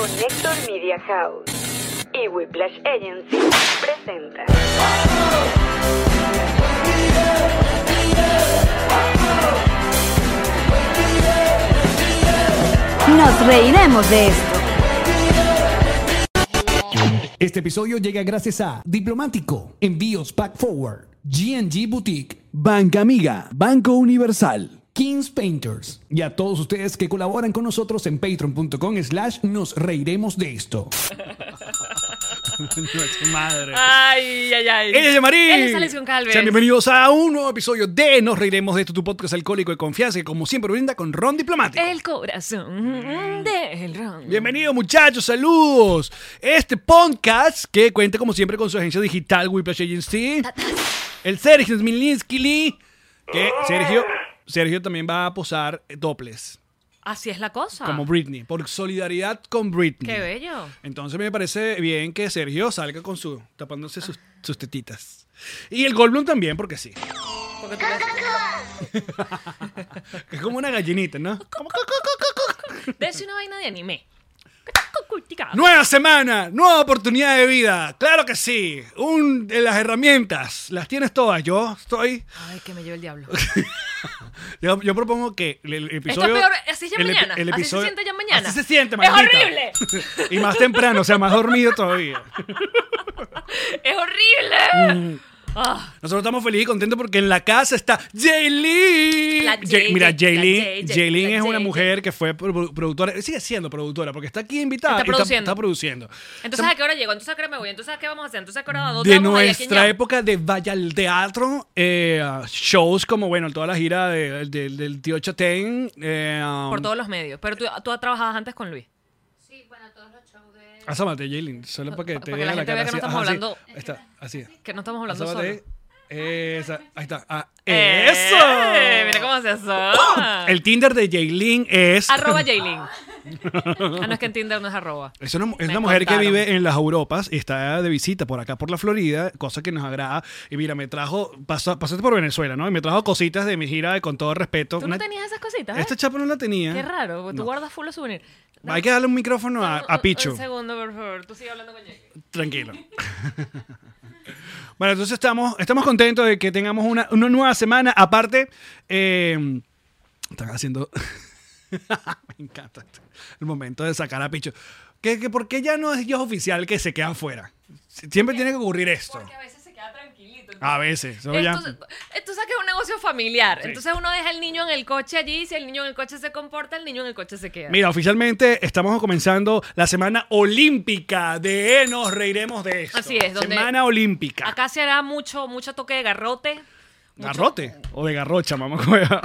Connector Media House y Whiplash Agency presenta. Nos reiremos de esto. Este episodio llega gracias a Diplomático, Envíos Pack Forward, G&G Boutique, Banca Amiga, Banco Universal, Kings Painters y a todos ustedes que colaboran con nosotros en patreon.com/nos reiremos de esto. Nuestra madre. Ay. Ella es Yamari. Él es Alex Goncalves. Sean bienvenidos a un nuevo episodio de Nos reiremos de esto, tu podcast alcohólico de confianza que como siempre brinda con ron diplomático. El corazón del ron. Bienvenidos muchachos, saludos. Este podcast que cuenta como siempre con su agencia digital Whiplash Agency. El Sergio Smilinski, que Sergio también va a posar topless. Así es la cosa. Como Britney, por solidaridad con Britney. Qué bello. Entonces me parece bien que Sergio salga con tapándose sus tetitas. Y el Goldblum también, porque sí. Porque tú Es como una gallinita, ¿no? ves una vaina de anime. Nueva semana, nueva oportunidad de vida. Claro que sí. Las herramientas, las tienes todas. Yo estoy... Ay, que me lleve el diablo. Yo propongo que el episodio... Esto es peor, así es ya mañana. Así se siente ya mañana. Así se siente, ¡Es maldita. horrible! Y más temprano, o sea, más dormido todavía. ¡Es horrible! Nosotros estamos felices y contentos porque en la casa está Jaylin. Mira, Jaylin es una mujer que fue productora, sigue siendo productora porque está aquí invitada Está y produciendo. está produciendo. Entonces, ¿a qué hora llego? Entonces, ¿a qué hora me voy? Entonces, ¿a qué vamos a hacer? Entonces, ¿a qué hora? ¿Dónde De vamos a ir? ¿A quién nuestra llamo? época de Vaya al Teatro, shows como, bueno, toda la gira del tío Chatén. Por todos los medios. Pero tú trabajabas antes con Luis. Asómate, Jaylin, solo para que te Para que vea la la gente cara. vea que no así. estamos Ajá, hablando. sí. Ahí está, así. Que no estamos hablando Asómate. solo. Esa, ahí está. ¡Eso! Mira cómo se asoma. El Tinder de Jaylin es... @Jaylin. No es que en Tinder no es @. Es una Me mujer que contaron. vive en las Europas y está de visita por acá, por la Florida, cosa que nos agrada. Y mira, pasaste por Venezuela, ¿no? Y me trajo cositas de mi gira de Con Todo Respeto. ¿Tú no tenías esas cositas? Esta chapa no la tenía. Qué raro, porque tú No. guardas full los souvenirs. Hay que darle un micrófono a Pichu. Un segundo, por favor. Tú sigue hablando con Jaylin. Tranquilo. Bueno, entonces estamos contentos de que tengamos una nueva semana. Aparte, están haciendo... Me encanta el momento de sacar a Pichu. ¿Por qué ya no es yo oficial que se quedan fuera? Siempre tiene que ocurrir esto. Porque a veces se queda tranquilito. A veces. eso ya- Esto sabes que es un negocio familiar. Sí. Entonces uno deja al niño en el coche allí. Y si el niño en el coche se comporta, el niño en el coche se queda. Mira, oficialmente estamos comenzando la semana olímpica de Nos reiremos de esto. Así es, donde- Semana olímpica. Acá se hará mucho toque de garrote. ¿Garrote? O de garrocha, mamá. Cueva.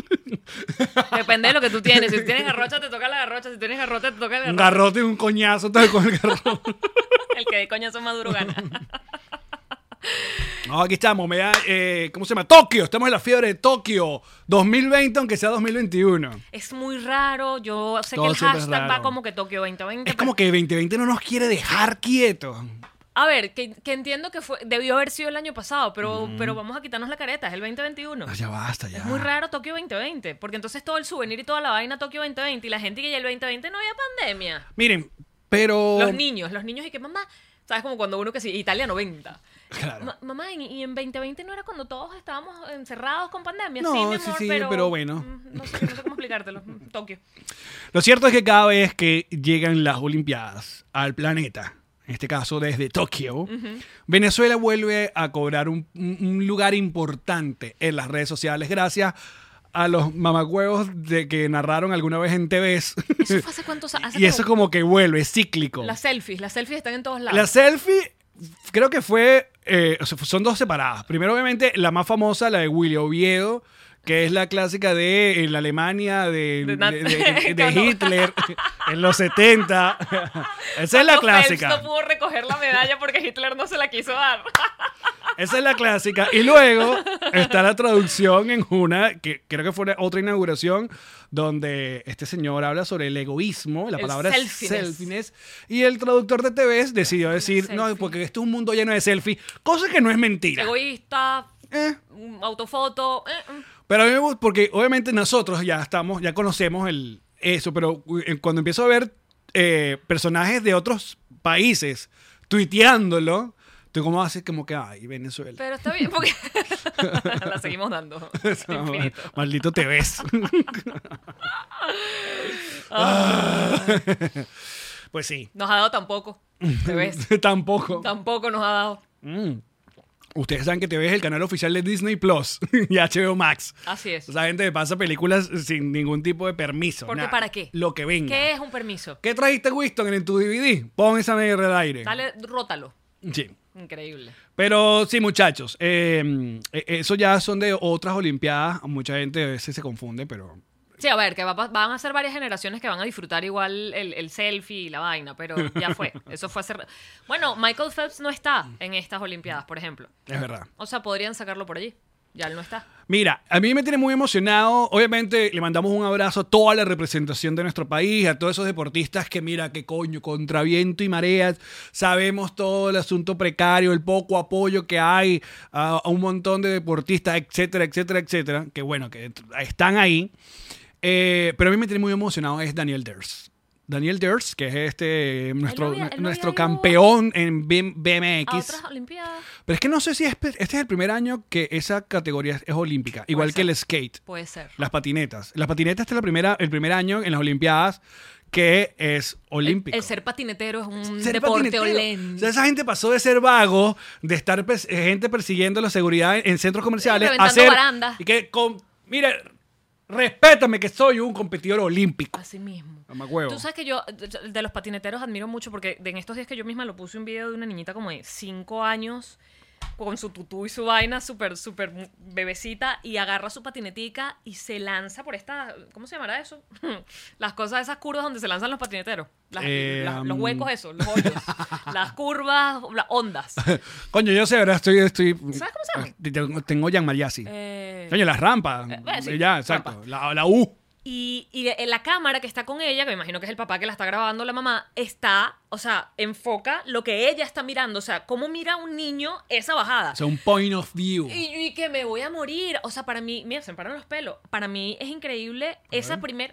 Depende de lo que tú tienes. Si tienes garrocha, te toca la garrocha. Si tienes garrote, te toca el Un garrote. garrote y un coñazo todo con el garrote. El que de coñazo más duro gana. No, aquí estamos. ¿Cómo se llama? Tokio. Estamos en la fiebre de Tokio. 2020, aunque sea 2021. Es muy raro. Yo sé Todo que el siempre es hashtag va raro. como que Tokio 2020. Es como que 2020 no nos quiere dejar quietos. A ver, que entiendo que debió haber sido el año pasado, pero vamos a quitarnos la careta, es el 2021. Ya basta, ya. Es muy raro Tokio 2020, porque entonces todo el souvenir y toda la vaina Tokio 2020 y la gente que ya el 2020 no había pandemia. Miren, pero... Los niños y que mamá, ¿sabes? Como cuando uno que sí, Italia 90. Claro. Mamá, y en 2020 no era cuando todos estábamos encerrados con pandemia. No, sí, mi sí, amor, sí, pero bueno. No sé cómo explicártelo. Tokio. Lo cierto es que cada vez que llegan las Olimpiadas al planeta, en este caso desde Tokio, Venezuela vuelve a cobrar un lugar importante en las redes sociales gracias a los mamagüevos de que narraron alguna vez en TVs. ¿Eso fue hace cuántos años? Y eso como que vuelve, es cíclico. Las selfies están en todos lados. La selfie creo que fue, o sea, son dos separadas. Primero, obviamente, la más famosa, la de Willy Oviedo, que es la clásica de la Alemania de Hitler en los 70. Esa es la clásica. Phelps no pudo recoger la medalla porque Hitler no se la quiso dar. Esa es la clásica. Y luego está la traducción en una, que creo que fue otra inauguración, donde este señor habla sobre el egoísmo, la El palabra selfiness. selfiness, y el traductor de TVs decidió decir, no, selfie. porque esto es un mundo lleno de selfies, cosa que no es mentira. Egoísta, autofoto. Pero a mí me gusta, porque obviamente nosotros ya conocemos eso, pero cuando empiezo a ver personajes de otros países tuiteándolo, tú cómo haces como que, ay, Venezuela. Pero está bien porque la seguimos dando. Infinito. Maldito te ves. Pues sí. Nos ha dado tampoco. ¿Te ves? Tampoco. Tampoco nos ha dado. Ustedes saben que TV es el canal oficial de Disney Plus y HBO Max. Así es. Esa gente pasa películas sin ningún tipo de permiso. Porque nada. ¿para qué? Lo que venga. ¿Qué es un permiso? ¿Qué trajiste, Winston, en tu DVD? Pon esa mierda al aire. Dale, rótalo. Sí. Increíble. Pero sí, muchachos. Eso ya son de otras Olimpiadas. Mucha gente a veces se confunde, pero... Sí, a ver, que van a ser varias generaciones que van a disfrutar igual el selfie y la vaina, pero ya fue. Eso fue hace... Bueno, Michael Phelps no está en estas Olimpiadas, por ejemplo. Es verdad. O sea, podrían sacarlo por allí. Ya él no está. Mira, a mí me tiene muy emocionado. Obviamente le mandamos un abrazo a toda la representación de nuestro país, a todos esos deportistas que mira, qué coño, contra viento y mareas, sabemos todo el asunto precario, el poco apoyo que hay a un montón de deportistas, etcétera, etcétera, etcétera, que bueno, que están ahí. Pero a mí me tiene muy emocionado es Daniel Ders. Daniel Ders, que es nuestro había ido campeón en ¿A BMX. otras Olimpiadas? Pero es que no sé si este es el primer año que esa categoría es olímpica, igual que ser. el skate, Puede ser. las patinetas. Las patinetas este es el primer año en las Olimpiadas que es olímpico. El ser patinetero es un Ser deporte patinetero. olén. O sea, esa gente pasó de ser vago, de estar gente persiguiendo la seguridad en centros comerciales, a reventando ser... barandas. Y que, mire, respétame que soy un competidor olímpico. Así mismo. Mamahuevo. Tú sabes que yo de los patineteros admiro mucho porque en estos días que yo misma lo puse un video de una niñita como de 5 años con su tutú y su vaina súper bebecita y agarra su patinetica y se lanza por esta, ¿cómo se llamará eso? Las cosas, esas curvas donde se lanzan los patineteros. Los huecos esos, los hoyos. Las curvas, las ondas. Coño, yo sé, ahora estoy ¿Sabes cómo se llama? tengo Jan Mariasi. Eh, Coño, las rampas. sí, Ya, exacto. rampa. La U. Y la cámara que está con ella, que me imagino que es el papá que la está grabando, la mamá, está, o sea, enfoca lo que ella está mirando. O sea, cómo mira un niño esa bajada. O sea, un point of view. Y que me voy a morir. O sea, para mí, mira, se me paran los pelos. Para mí es increíble esa primer...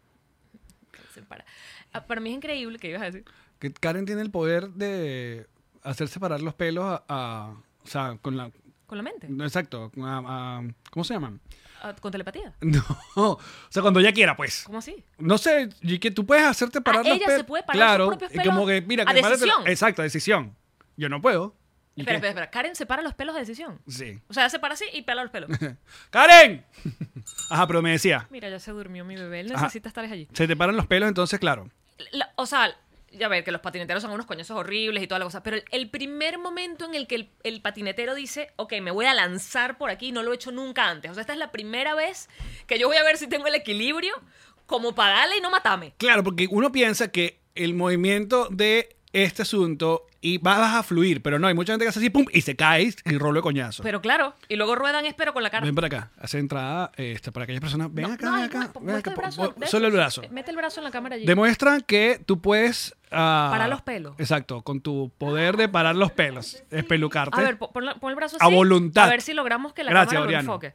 Para mí es increíble, ¿qué ibas a decir? Que Karen tiene el poder de hacer separar los pelos o sea, con la... Con la mente. No, exacto. ¿Cómo se llaman? Con telepatía. No. O sea, cuando ella quiera, pues. ¿Cómo así? No sé, y que tú puedes hacerte parar los ella pelos. se puede parar claro, sus propios y como pelos que, mira, a que párate- decisión. Exacto, a decisión. Yo no puedo. ¿Y qué? Espera. Karen separa los pelos de decisión. Sí. O sea, se para así y pela los pelos. ¡Karen! Ajá, pero me decía, Mira, ya se durmió mi bebé. Él Ajá. necesita estar allí. se te paran los pelos, entonces, claro. O sea, ya ver, que los patineteros son unos coñazos horribles y toda la cosa, pero el primer momento en el que el patinetero dice, ok, me voy a lanzar por aquí, no lo he hecho nunca antes. O sea, esta es la primera vez que yo voy a ver si tengo el equilibrio como para darle y no matarme. Claro, porque uno piensa que el movimiento de este asunto y vas a fluir, pero no, hay mucha gente que hace así, pum, y se cae y rolo de coñazo. Pero claro, y luego ruedan espero con la cara. Ven para acá, hace entrada para aquellas personas. Ven acá, ven acá. Ven muestra acá, el brazo, de solo el esos. brazo. Mete el brazo en la cámara allí. Demuestra que tú puedes... Parar los pelos. Exacto, con tu poder de parar los pelos, espelucarte. A ver, pon el brazo así. A voluntad. A ver si logramos que la Gracias, cámara lo Oriano. enfoque.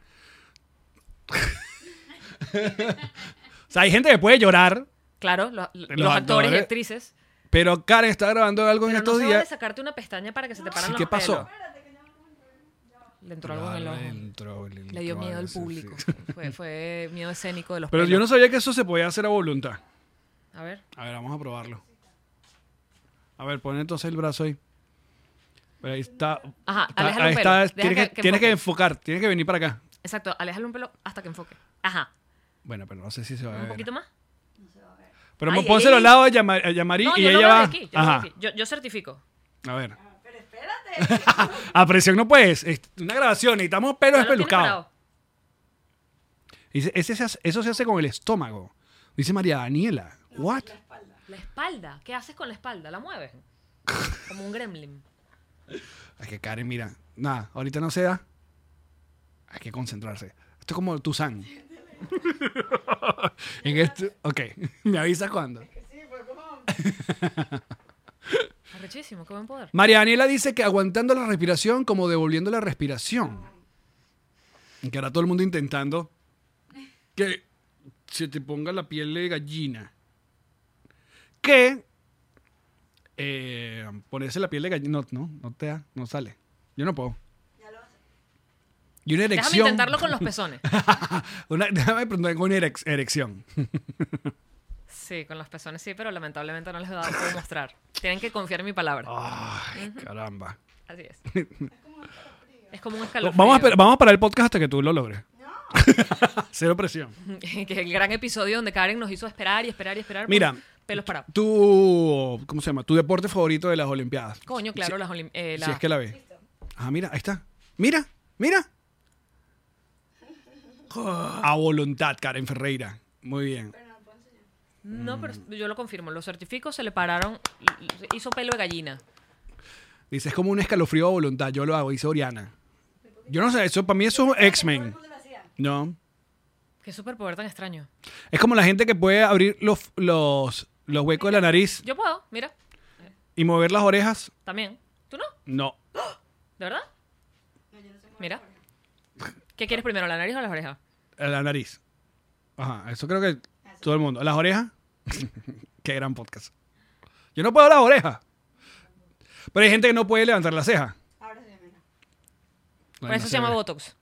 O sea, hay gente que puede llorar, Claro, los actores y actrices. pero Karen está grabando algo en Pero no estos se vale días. sacarte una pestaña para que se te paran Sí, los ¿qué pasó? pelos. Le entró algo en el ojo. Le dio miedo al público. Sí. Fue miedo escénico de los Pero pelos. yo no sabía que eso se podía hacer a voluntad. A ver. A ver, vamos a probarlo. A ver, pon entonces el brazo ahí. Pero ahí está. Ajá, Está- aléjalo ahí un pelo. está. Deja Tienes que que enfoque. enfocar, tienes que venir para acá. Exacto, aléjalo un pelo hasta que enfoque. Ajá. Bueno, pero no sé si se va a Un ver. poquito más. Pero Ay, pónselo ay. al lado de Yamari No, y yo ella lo veo va. de aquí. Yo, lo veo Ajá. de aquí. Yo certifico. A ver. Pero espérate. A presión no puedes. Es una grabación, necesitamos pelos Ya lo tienes espelucados. parado. Dice, eso se hace con el estómago. Dice María Daniela. ¿What? La espalda. ¿Qué haces con la espalda? ¿La mueves? Como un gremlin. Es que Karen, mira. Nada, ahorita no se da. Hay que concentrarse. Esto es como Tuzán. En esto, ok. Me avisas cuando. Arrechísimo, qué buen poder. María Daniela dice que aguantando la respiración como devolviendo la respiración. Y que ahora todo el mundo intentando que se te ponga la piel de gallina. que ponerse la piel de gallina. No te da, no sale. Yo no puedo. Y una erección. Déjame intentarlo con los pezones. Déjame preguntar con una erección. Sí, con los pezones sí, pero lamentablemente no les puedo mostrar. Tienen que confiar en mi palabra. Ay, caramba. Así es. Es como un escalofrío. Vamos a parar el podcast hasta que tú lo logres. Cero presión. Que el gran episodio donde Karen nos hizo esperar y esperar y esperar. Mira, Pelos parados. ¿Cómo se llama? Tu deporte favorito de las Olimpiadas. Coño, claro, Si es que la ves. Ajá, mira, ahí está. Mira. A voluntad, Karen Ferreira. Muy bien. No, pero yo lo confirmo. Los certificos se le pararon. Hizo pelo de gallina. Dice, es como un escalofrío a voluntad. Yo lo hago, dice Oriana. Yo no sé, eso para mí eso es X-Men. No. Qué superpoder tan extraño. Es como la gente que puede abrir los huecos de la nariz Yo puedo, mira. y mover las orejas. También. ¿Tú no? No. ¿De verdad? Mira. ¿Qué quieres primero, la nariz o las orejas? La nariz. Ajá, eso creo que todo el mundo. ¿Las orejas? Qué gran podcast. Yo no puedo las orejas. Pero hay gente que no puede levantar la ceja. Por eso se llama Botox.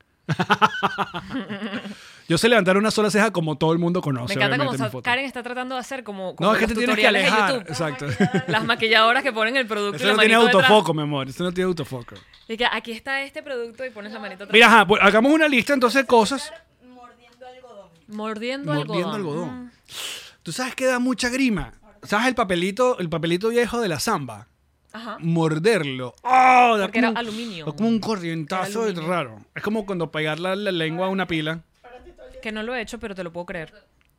Yo sé levantar una sola ceja como todo el mundo conoce. Me encanta obviamente, en como foto. Karen está tratando de hacer como No, es que los te tienes que tutoriales de alejar. YouTube. Exacto. Las maquilladoras que ponen el producto y Eso la no tiene manito detrás. autofoco, mi amor. Eso no tiene autofoco. Y que aquí está este producto y pones la manito atrás. Mira, ajá, pues, hagamos una lista entonces de cosas. Mordiendo Mordiendo algodón. algodón. Tú sabes que da mucha grima. ¿Sabes el papelito viejo de la samba? Ajá. Morderlo. ¡Oh! Da Porque era como- aluminio. da como un corrientazo Era aluminio. raro. Es como cuando pegar la lengua a una pila. Que no lo he hecho, pero te lo puedo creer.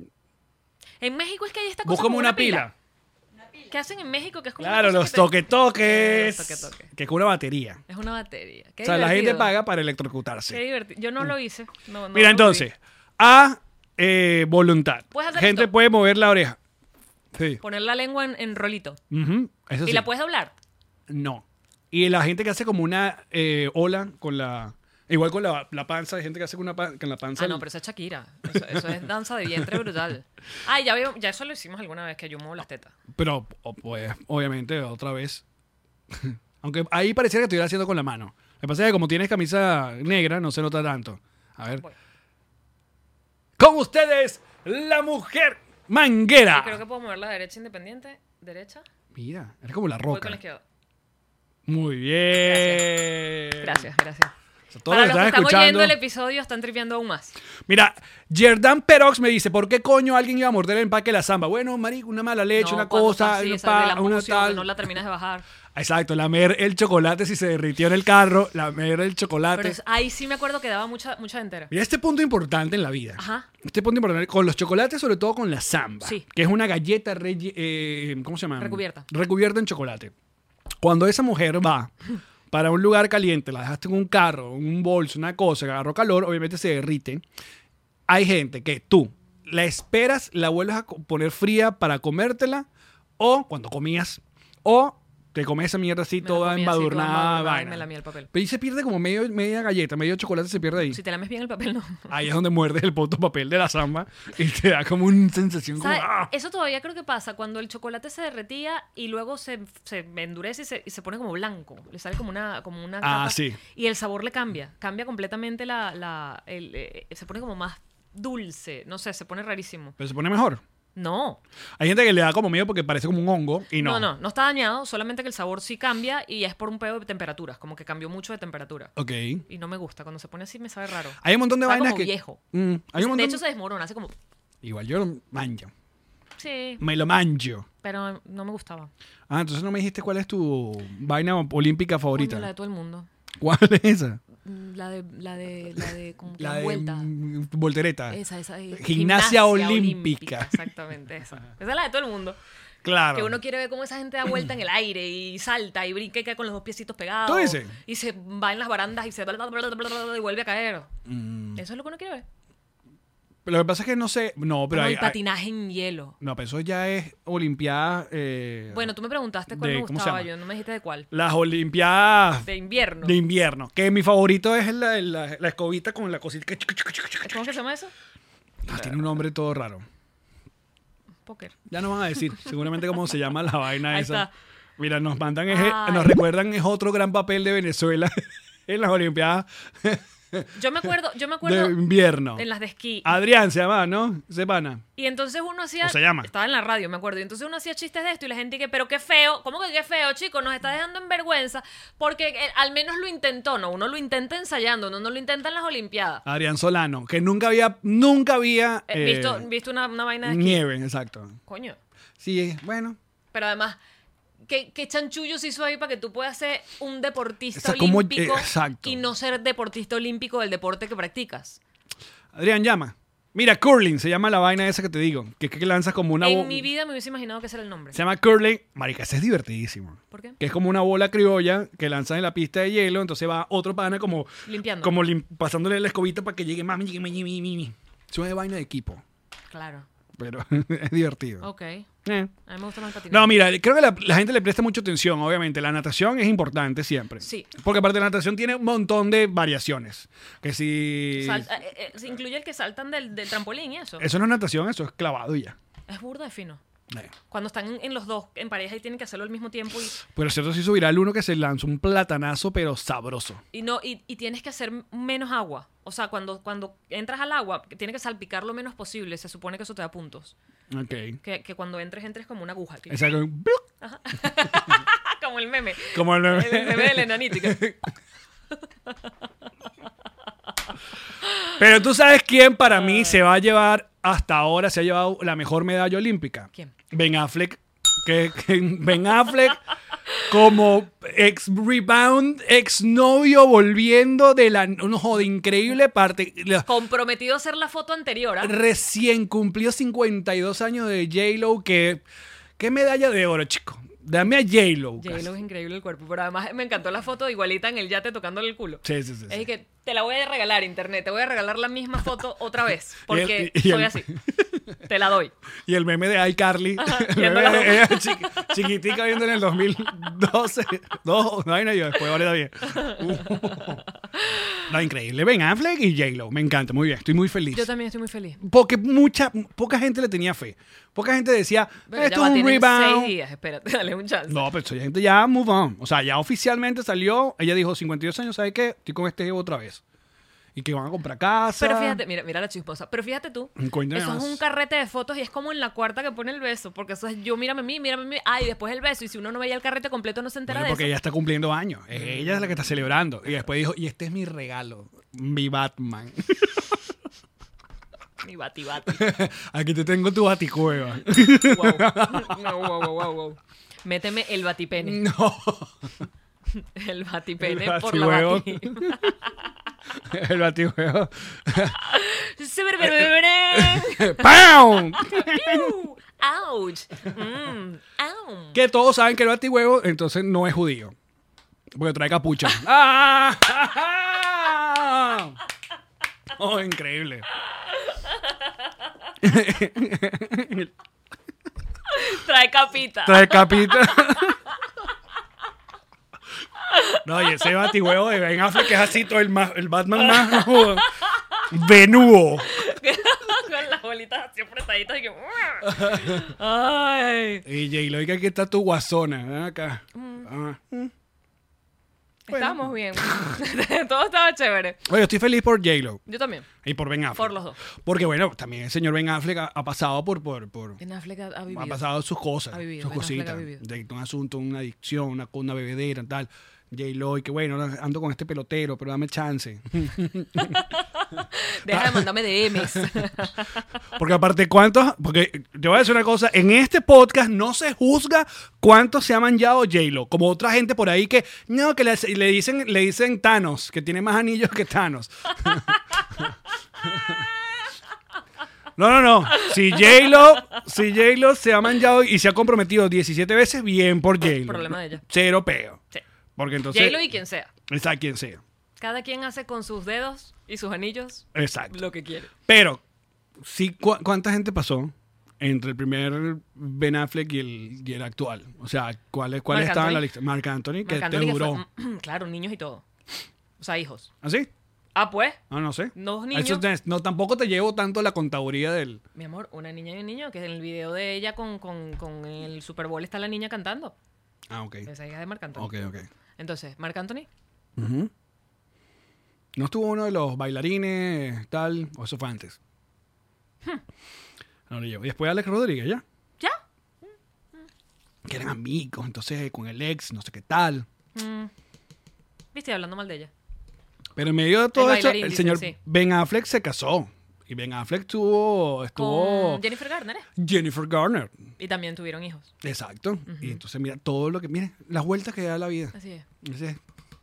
En México es que hay esta cosa Búscame como una pila. ¿Qué hacen en México? Que es como Claro, una cosa los que te- toque-toques. Los toque-toque. Que es una batería. Es una batería. Qué O sea, la gente divertido. paga para Qué electrocutarse. divertido. Yo no lo hice. No Mira, lo entonces, viví. A, voluntad. ¿Puedes hacer Gente esto? puede mover la oreja. Sí. Poner la lengua en rolito. Ujú, eso ¿Y sí. la puedes doblar? No. Y la gente que hace como una ola con la... Igual con la panza, hay gente que hace con la panza... Ah, no, pero esa es Shakira. Eso es danza de vientre brutal. Ay, ya eso lo hicimos alguna vez, que yo muevo las tetas. Pero, pues, obviamente, otra vez. Aunque ahí pareciera que estuviera haciendo con la mano. Lo que pasa es que como tienes camisa negra, no se nota tanto. A ver. Voy. Con ustedes, la mujer manguera. Y creo que puedo mover la derecha independiente. ¿Derecha? Mira, eres como la Voy con roca. la izquierda. Muy bien. Gracias. O sea, todos Para los los que están están oyendo escuchando. el episodio, están tripeando aún más. Mira, Yerdan Perox me dice, ¿por qué coño alguien iba a morder el empaque de la samba? Bueno, marico, una mala leche, No, una cuando cosa, está así, una, esa de la una mousse, tal. que no la terminas de bajar. Exacto, lamer el chocolate si se derritió en el carro, lamer el chocolate. Pero ahí sí me acuerdo que daba mucha entera. Mira este punto importante en la vida. Ajá. Este punto importante con los chocolates, sobre todo con la samba. Sí. Que es una galleta, ¿cómo se llama? Recubierta. Recubierta en chocolate. Cuando esa mujer va para un lugar caliente, la dejaste en un carro, en un bolso, una cosa, que agarró calor, obviamente se derrite. Hay gente que tú la esperas, la vuelves a poner fría para comértela, o cuando comías, o te comes esa mierda así Me la toda comí así, toda embadurnada. embadurnada y vaina. me lamí el papel. Pero ahí se pierde como media galleta, medio chocolate se pierde ahí. Si te lames bien el papel, no. Ahí es donde muerdes el puto papel de la samba y te da como una sensación como... ¿Sabes? ¡ah! Eso todavía creo que pasa cuando el chocolate se derretía y luego se endurece y se pone como blanco. Le sale como una capa. sí. Y el sabor le cambia. Cambia completamente se pone como más dulce. No sé, se pone rarísimo. Pero se pone mejor. No. Hay gente que le da como miedo porque parece como un hongo y no. No está dañado. Solamente que el sabor sí cambia y es por un pedo de temperaturas. Como que cambió mucho de temperatura. Ok. Y no me gusta. Cuando se pone así me sabe raro. Hay un montón de Sabe vainas como que... viejo. Hay un montón... De hecho se desmorona. Hace como... Igual yo lo manjo. Sí, Me lo manjo. pero no me gustaba. Ah, entonces no me dijiste cuál es tu vaina olímpica favorita. Coño, la de todo el mundo. ¿Cuál es esa? La de como que La de vuelta. voltereta. Esa. Gimnasia olímpica. Exactamente, esa. Esa es la de todo el mundo. Claro. Que uno quiere ver cómo esa gente da vuelta en el aire y salta y brinca y cae con los dos piecitos pegados. ¿Tú dices? Y se va en las barandas y se y vuelve a caer. Eso es lo que uno quiere ver. Pero lo que pasa es que no sé... No, pero Como hay... el patinaje en hielo. No, pero eso ya es olimpiada... Bueno, tú me preguntaste cuál me ¿cómo se gustaba. llama? Yo no me dijiste de cuál. Las olimpiadas De invierno. de invierno. Que mi favorito es la escobita con la cosita. ¿Cómo que se llama eso? Tiene un nombre todo raro. póker. Ya nos van a decir seguramente cómo se llama la vaina Ahí esa. está. Mira, nos mandan, Ay. nos recuerdan, es otro gran papel de Venezuela en las Olimpiadas Yo me acuerdo de invierno. en las de esquí. Adrián se llama, ¿no? Sepana. Y entonces uno hacía... ¿Cómo se llama? Estaba en la radio, me acuerdo. Y entonces uno hacía chistes de esto y la gente que, pero qué feo. ¿Cómo que qué feo, chico? Nos está dejando en vergüenza. Porque al menos lo intentó, ¿no? Uno lo intenta ensayando, uno no lo intenta en las Olimpiadas. Adrián Solano, que nunca había Visto una vaina de esquí. nieve, exacto. Coño. Sí, bueno. Pero además, ¿qué chanchullo se hizo ahí para que tú puedas ser un deportista Esa como- olímpico exacto. y no ser deportista olímpico del deporte que practicas? Adrián, llama. Mira, curling se llama la vaina esa que te digo. Que lanzas como una En mi vida me hubiese imaginado que ese era el nombre. Se llama curling. Marica, ese es divertidísimo. ¿Por qué? Que es como una bola criolla que lanzas en la pista de hielo. Entonces va otro pana como... Limpiando. Como pasándole la escobita para que llegue más. Es una vaina de equipo. Claro. Pero es divertido. Ok. A Eh. mí me gusta más el patinaje. No, mira, creo que la gente le presta mucha atención, obviamente. La natación es importante siempre. Sí. Porque aparte la natación tiene un montón de variaciones. Que si... Se incluye el que saltan del trampolín y eso. Eso no es natación, eso es clavado y ya. Es burda de fino. Eh. Cuando están en los dos en pareja y tienen que hacerlo al mismo tiempo Pero es cierto, sí subirá el uno que se lanzó un platanazo, pero sabroso. y tienes que hacer menos agua. O sea, cuando entras al agua, tienes que salpicar lo menos posible. Se supone que eso te da puntos. Ok. Que cuando entres como una aguja. Exacto. Como el meme. Como el El meme del enanito. Pero tú sabes quién para mí se va a llevar, hasta ahora se ha llevado la mejor medalla olímpica. ¿Quién? Ben Affleck. Que Ben Affleck como ex rebound, ex novio volviendo de una joda increíble parte. Comprometido a hacer la foto anterior. ¿Ah? Recién cumplió 52 años de J-Lo. ¿Qué medalla de oro, chico? Dame a J-Lo. J-Lo es increíble el cuerpo. Pero además me encantó la foto igualita en el yate tocándole el culo. Sí. Es que te la voy a regalar, internet. Te voy a regalar la misma foto otra vez. Porque y soy el- así. Te la doy. Y el meme de iCarly. El viendo meme la- de ella chiquitica viendo en el 2012. No, vaina yo después, ahora bien. No, increíble. Ben Affleck y J-Lo. Me encanta, muy bien. Estoy muy feliz. Yo también estoy muy feliz. Porque poca gente le tenía fe. Poca gente decía, Pero esto ya va, es un tienen rebound. 6 días. Espérate, dale un chance. No, pero esa gente ya move on. O sea, ya oficialmente salió. Ella dijo 52 años, ¿sabes qué? Estoy con este otra vez. Y que van a comprar casa. Pero fíjate, mira la chisposa. Pero fíjate tú, Coño, eso además. es un carrete de fotos y es como en la cuarta que pone el beso. Porque eso es yo, mírame a mí. Ay, después el beso. Y si uno no veía el carrete completo, no se entera Bueno, de porque eso. ella está cumpliendo años. Ella es la que está celebrando. Y después dijo, y este es mi regalo. Mi Batman. Mi bati. Aquí te tengo tu baticueva. Wow. No, wow. Méteme el batipene. No. El batipene El por la batihuevo. bati. El baticueva. ¡Pam! ¡Pam! ¡Ouch! ¡Au! Que todos saben que el batihuevo entonces no es judío. Porque trae capucha. ¡Ah! Oh, increíble. Trae capita. Trae capita. No, y ese batihuevo de Ben Affleck que es así todo el Batman más venudo. Con las bolitas así apretaditas y que... Ay. Y J-Lo, que aquí está tu guasona. Ven acá. Ah. Estábamos bien. Todo estaba chévere. Oye, estoy feliz por J-Lo Yo también. y por Ben Affleck. Por los dos. Porque, bueno, también el señor Ben Affleck ha pasado por Ben Affleck ha vivido. ha pasado sus cosas, Ha vivido, sus Ben Affleck cositas. ha vivido. De un asunto, una adicción, una bebedera, tal. J-Lo, y que bueno, ando con este pelotero, pero dame chance. Deja de mandarme DMs. Porque aparte, porque te voy a decir una cosa, en este podcast no se juzga cuántos se ha manchado J-Lo, como otra gente por ahí que, no, que le dicen Thanos, que tiene más anillos que Thanos. No. Si J-Lo se ha manchado y se ha comprometido 17 veces, bien por J-Lo. Problema de ella. Cero peo. Sí. Porque entonces... J-Lo y quien sea. Exacto, quien sea. Cada quien hace con sus dedos y sus anillos Exacto. lo que quiere. Pero, sí, ¿cuánta gente pasó entre el primer Ben Affleck y el actual? O sea, ¿cuál Marc estaba en la Anthony. lista? Marc Anthony, que Marc te Anthony, que duró. fue- claro, niños y todo. O sea, hijos. ¿Así? Ah, pues. No sé. Dos niños. Eso no, tampoco te llevo tanto la contaduría del... Mi amor, una niña y un niño, que en el video de ella con el Super Bowl está la niña cantando. Ah, ok. Esa hija de Marc Anthony. Ok. Entonces, Marc Anthony, Ujú. ¿No estuvo uno de los bailarines, tal? ¿O eso fue antes? No lo llevo. Y después Alex Rodríguez, ¿ya? ¿ya? Que eran amigos, entonces con el ex, no sé qué tal. Viste, hablando mal de ella. Pero en medio de todo El eso, bailarín, el dicen, señor sí. Ben Affleck se casó. Y Ben Affleck estuvo Con Jennifer Garner, ¿eh? Jennifer Garner. Y también tuvieron hijos. Exacto. Y entonces mira todo lo que... Mira, las vueltas que da la vida. Así es. Así es.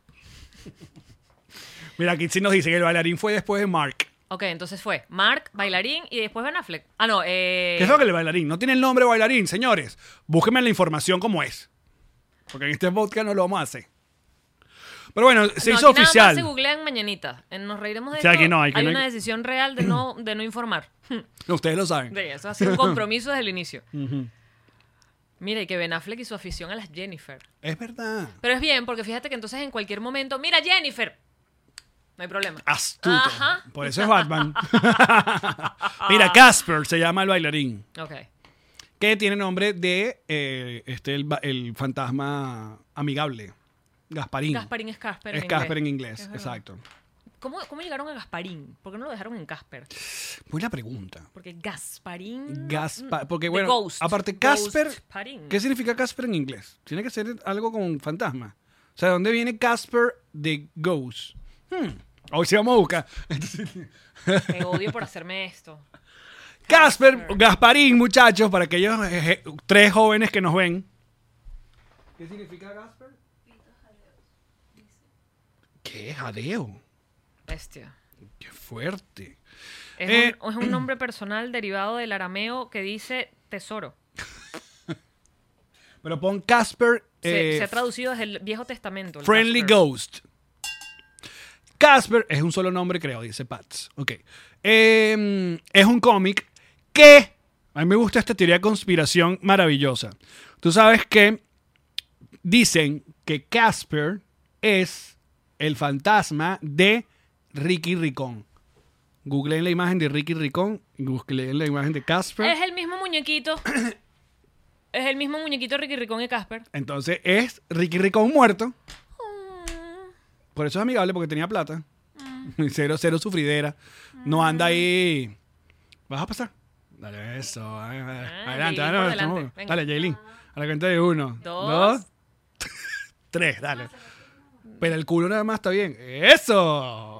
Mira, aquí sí nos dice que el bailarín fue después de Mark. Ok, entonces fue Marc, bailarín, y después Ben Affleck. Ah, no, ¿Qué es lo que el bailarín? No tiene el nombre bailarín, señores. Búsquenme la información como es. Porque en este podcast no lo vamos a hacer. Pero bueno, se no, hizo aquí oficial. Nada más se googlean mañanitas. Nos reiremos de O sea, esto. que no, hay que hay no una hay- decisión real de no informar. No, ustedes lo saben. Sí, eso ha sido un compromiso desde el inicio. Mira, y que Ben Affleck y su afición a las Jennifer. Es verdad. Pero es bien, porque fíjate que entonces en cualquier momento, mira Jennifer. No hay problema. Astuto. Ajá. Por eso es Batman. Mira, Casper se llama el bailarín. Ok. Que tiene nombre de el fantasma amigable. Gasparín. Gasparín es Casper en Es inglés. Casper en inglés, Es verdad. exacto. ¿Cómo llegaron a Gasparín? ¿Por qué no lo dejaron en Casper? Buena pregunta. Porque Gasparín... Porque The bueno, Ghost. aparte Casper, Ghostparín. ¿qué significa Casper en inglés? Tiene que ser algo con fantasma. O sea, ¿de dónde viene Casper de Ghost? Hoy sí vamos a buscar. Te odio por hacerme esto. Casper, Gasparín, muchachos, para aquellos tres jóvenes que nos ven. ¿Qué significa Casper? ¿Qué jadeo? Bestia. Qué fuerte. Es un nombre personal derivado del arameo que dice tesoro. Pero pon Casper. Se ha traducido desde el Viejo Testamento. el Friendly Casper. Ghost. Casper es un solo nombre, creo, dice Pats. Ok. Es un cómic que... A mí me gusta esta teoría de conspiración maravillosa. Tú sabes que dicen que Casper es el fantasma de Ricky Ricón. Googleen la imagen de Ricky Ricón, googleen la imagen de Casper. Es el mismo muñequito. Es el mismo muñequito Ricky Ricón y Casper. Entonces es Ricky Ricón muerto. Por eso es amigable, porque tenía plata. Cero sufridera. No anda ahí. ¿Vas a pasar? Dale eso. Adelante, Yailin, por dale. delante. Venga. Dale, Jaylin. A la cuenta de 1, Dos. 2, 3, dale. Pero el culo nada más está bien. ¡Eso!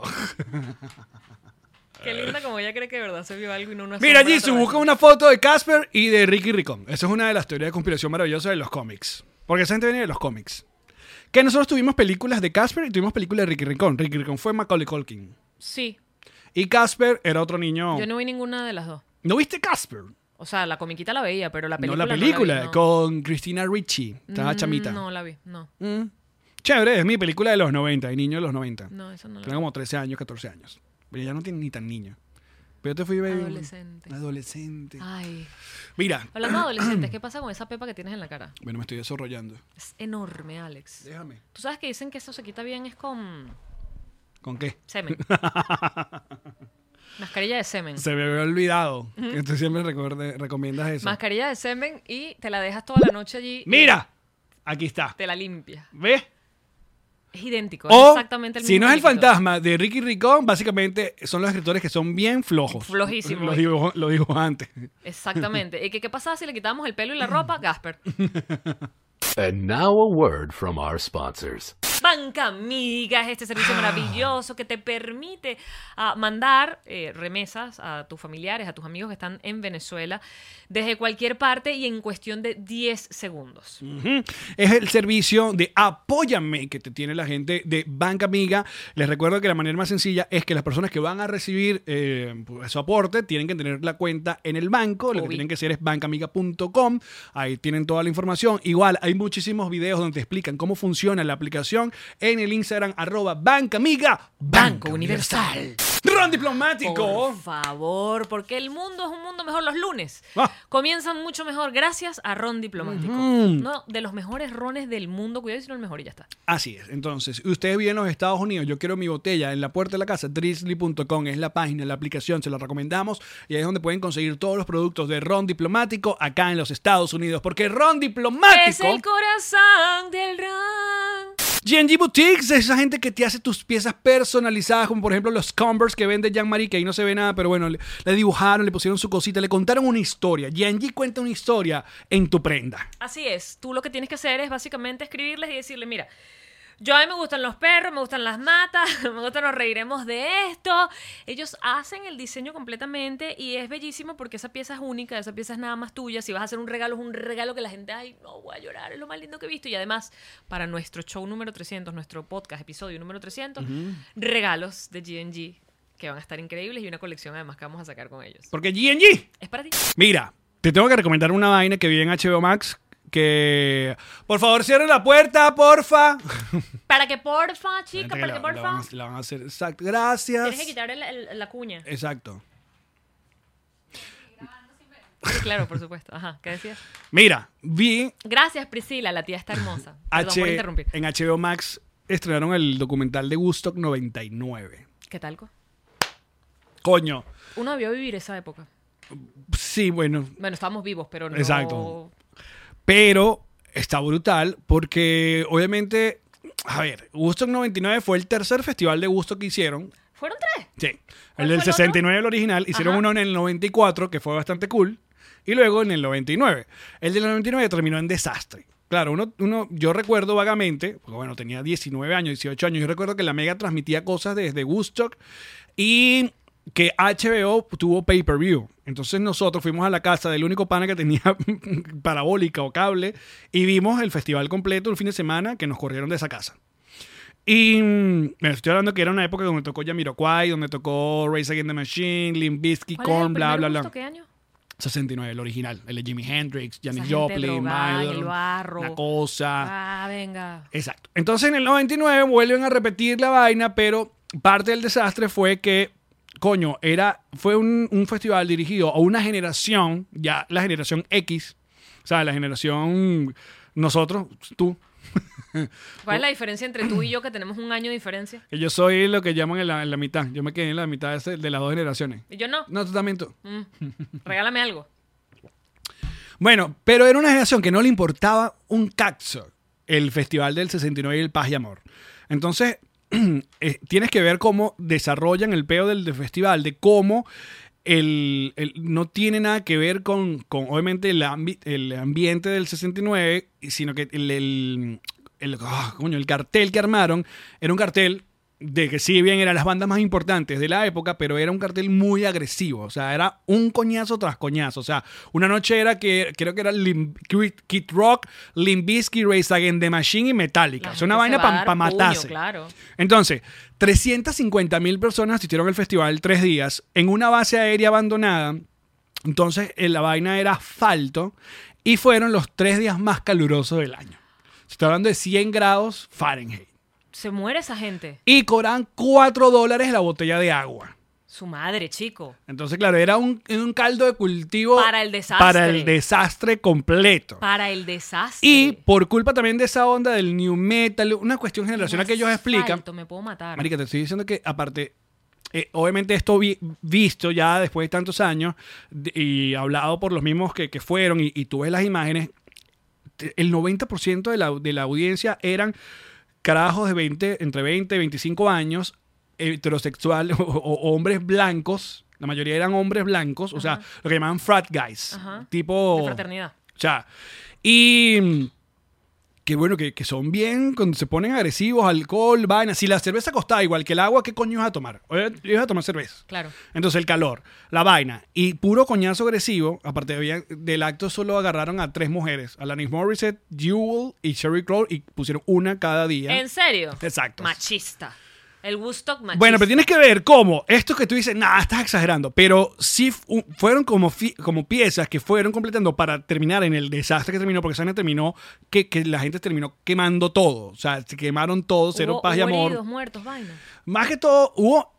Qué linda como ella cree que de verdad se vio algo y no una Mira, sombra Jisoo, atrás. busca una foto de Casper y de Ricky Ricón. Esa es una de las teorías de conspiración maravillosas de los cómics. Porque esa gente viene de los cómics. Que nosotros tuvimos películas de Casper y tuvimos películas de Ricky Ricón. Ricky Ricón fue Macaulay Culkin. Sí. Y Casper era otro niño. Yo no vi ninguna de las dos. ¿No viste Casper? O sea, la comiquita la veía, pero la No, película la película, no la vi, no. con Christina Ricci. Estaba chamita. No la vi, no. Chévere, es mi película de los 90, de niño de los 90. No, eso no la vi. Tenía como 13 años, 14 años. Pero ya no tiene ni tan niño. Pero yo te fui baby. Adolescente. Adolescente. Ay. Mira. Hablando de adolescentes, ¿qué pasa con esa pepa que tienes en la cara? Bueno, me estoy desarrollando. Es enorme, Alex. Déjame. Tú sabes que dicen que eso se quita bien es con ¿Con qué? semen. Mascarilla de semen. Se me había olvidado que tú siempre recomiendas eso. Mascarilla de semen y te la dejas toda la noche allí. y ¡Mira! Aquí está. Te la limpias. ¿Ves? Es idéntico. O, es exactamente el mismo. si no es el muñequito. fantasma de Ricky Ricón, básicamente son los escritores que son bien flojos. Flojísimos. Lo digo antes. Exactamente. ¿Y qué pasaba si le quitábamos el pelo y la ropa? Gasper. And now a word from our sponsors. Banca Amiga es este servicio maravilloso que te permite mandar remesas a tus familiares, a tus amigos que están en Venezuela, desde cualquier parte y en cuestión de 10 segundos. Ujú. Es el servicio de Apóyame que te tiene la gente de Banca Amiga. Les recuerdo que la manera más sencilla es que las personas que van a recibir su aporte tienen que tener la cuenta en el banco. Lo que Obvio. tienen que hacer es bancamiga.com. Ahí tienen toda la información. Igual hay muchísimos videos donde te explican cómo funciona la aplicación en el Instagram @bancamiga, Banco Universal. Ron Diplomático. Por favor, porque el mundo es un mundo mejor los lunes. Ah. Comienzan mucho mejor gracias a Ron Diplomático. Uno de los mejores rones del mundo. Cuidado si no el mejor y ya está. Así es. Entonces, ustedes viven en los Estados Unidos, yo quiero mi botella en la puerta de la casa, drizzly.com es la página, la aplicación, se la recomendamos y ahí es donde pueden conseguir todos los productos de Ron Diplomático acá en los Estados Unidos, porque Ron Diplomático Es el corazón del ron. G&G Boutiques es esa gente que te hace tus piezas personalizadas, como por ejemplo los Converse que vende Jean-Marie, que ahí no se ve nada, pero bueno, le dibujaron, le pusieron su cosita, le contaron una historia. G&G cuenta una historia en tu prenda. Así es. Tú lo que tienes que hacer es básicamente escribirles y decirle, mira, yo a mí me gustan los perros, me gustan las matas, me gustan, nos reiremos de esto. Ellos hacen el diseño completamente y es bellísimo porque esa pieza es única, esa pieza es nada más tuya. Si vas a hacer un regalo, es un regalo que la gente, ay, no voy a llorar, es lo más lindo que he visto. Y además, para nuestro show número 300, nuestro podcast, episodio número 300, regalos de G&G que van a estar increíbles y una colección además que vamos a sacar con ellos. Porque G&G, Es para ti. mira, te tengo que recomendar una vaina que vi en HBO Max, que por favor cierren la puerta, porfa. Para que porfa, chica, para que porfa. La van a hacer, exacto. Gracias. Tienes que quitar la cuña. Exacto. Sí, claro, por supuesto. Ajá, ¿qué decías? Mira, vi Gracias, Priscila, la tía está hermosa. Perdón por interrumpir. en HBO Max estrenaron el documental de Woodstock 99. ¿Qué tal? Coño. Uno debió vivir esa época. Sí, bueno, Bueno, estábamos vivos, pero no... Exacto. pero está brutal porque obviamente, a ver, Woodstock 99 fue el tercer festival de Woodstock que hicieron. ¿Fueron 3? Sí. ¿Cuál El del fue el 69, el original, hicieron Ajá. uno en el 94 que fue bastante cool y luego en el 99. El del 99 terminó en desastre. Claro, yo recuerdo vagamente, porque bueno, tenía 19 años, 18 años, yo recuerdo que la Mega transmitía cosas desde Woodstock y que HBO tuvo pay-per-view. Entonces nosotros fuimos a la casa del único pana que tenía parabólica o cable y vimos el festival completo el fin de semana que nos corrieron de esa casa. Y me estoy hablando que era una época donde tocó Jamiroquai, donde tocó Rage Against the Machine, Limp Bizkit, Korn, bla, bla, bla. ¿Qué año? 69, el original. El de Jimi Hendrix, Janis Esa gente Joplin, drogada en Milo, el barro. una cosa. Ah, venga. Exacto. Entonces en el 99 vuelven a repetir la vaina, pero parte del desastre fue que, coño, fue un festival dirigido a una generación, ya la generación X, o sea, la generación nosotros, tú, ¿Cuál es la diferencia entre tú y yo que tenemos un año de diferencia? que yo soy lo que llaman en la mitad. Yo me quedé en la mitad de las dos generaciones. Y yo no. No, tú también tú. Regálame algo. Bueno, pero era una generación que no le importaba un caxo el festival del 69 y el Paz y Amor. Entonces, tienes que ver cómo desarrollan el peo del festival, de cómo no tiene nada que ver con obviamente el ambiente del 69, sino que el cartel que armaron era un cartel de que si bien eran las bandas más importantes de la época, pero era un cartel muy agresivo, o sea, era un coñazo tras coñazo, o sea, una noche era que creo que era Kid Rock, Limp Bizkit, Rage Against the Machine y Metallica, o sea, una vaina para matarse. Claro. Entonces, 350,000 personas asistieron al festival 3 días en una base aérea abandonada. Entonces, la vaina era asfalto y fueron los 3 días más calurosos del año. Se está hablando de 100 grados Fahrenheit. Se muere esa gente. Y cobran $4 la botella de agua. Su madre, chico. Entonces, claro, era un caldo de cultivo Para el desastre. Para el desastre completo. Para el desastre. Y por culpa también de esa onda del new metal, una cuestión generacional que ellos explican. Me puedo matar. Marica, te estoy diciendo que aparte, obviamente esto visto ya después de tantos años y hablado por los mismos que fueron y tú ves las imágenes, el 90% de la audiencia eran carajos de entre 20 y 25 años, heterosexuales o hombres blancos. La mayoría eran hombres blancos, o sea, lo que llamaban frat guys. Ajá. Tipo... De fraternidad. O sea, y que bueno, que son bien, cuando se ponen agresivos, alcohol, vaina. Si la cerveza costaba igual que el agua, ¿qué coño ibas a tomar? Ibas a tomar cerveza. Claro. Entonces el calor, la vaina y puro coñazo agresivo. Aparte del acto solo agarraron a 3 mujeres, Alanis Morissette, Jewel y Sheryl Crow, y pusieron una cada día. ¿En serio? Exacto. Machista. El Woodstock machista. Bueno, pero tienes que ver cómo estos que tú dices, nah, estás exagerando, pero sí fueron como piezas que fueron completando para terminar en el desastre que terminó, porque esa vaina terminó que la gente terminó quemando todo. O sea, se quemaron todo, cero paz y amor. Heridos, muertos, vaina. Más que todo,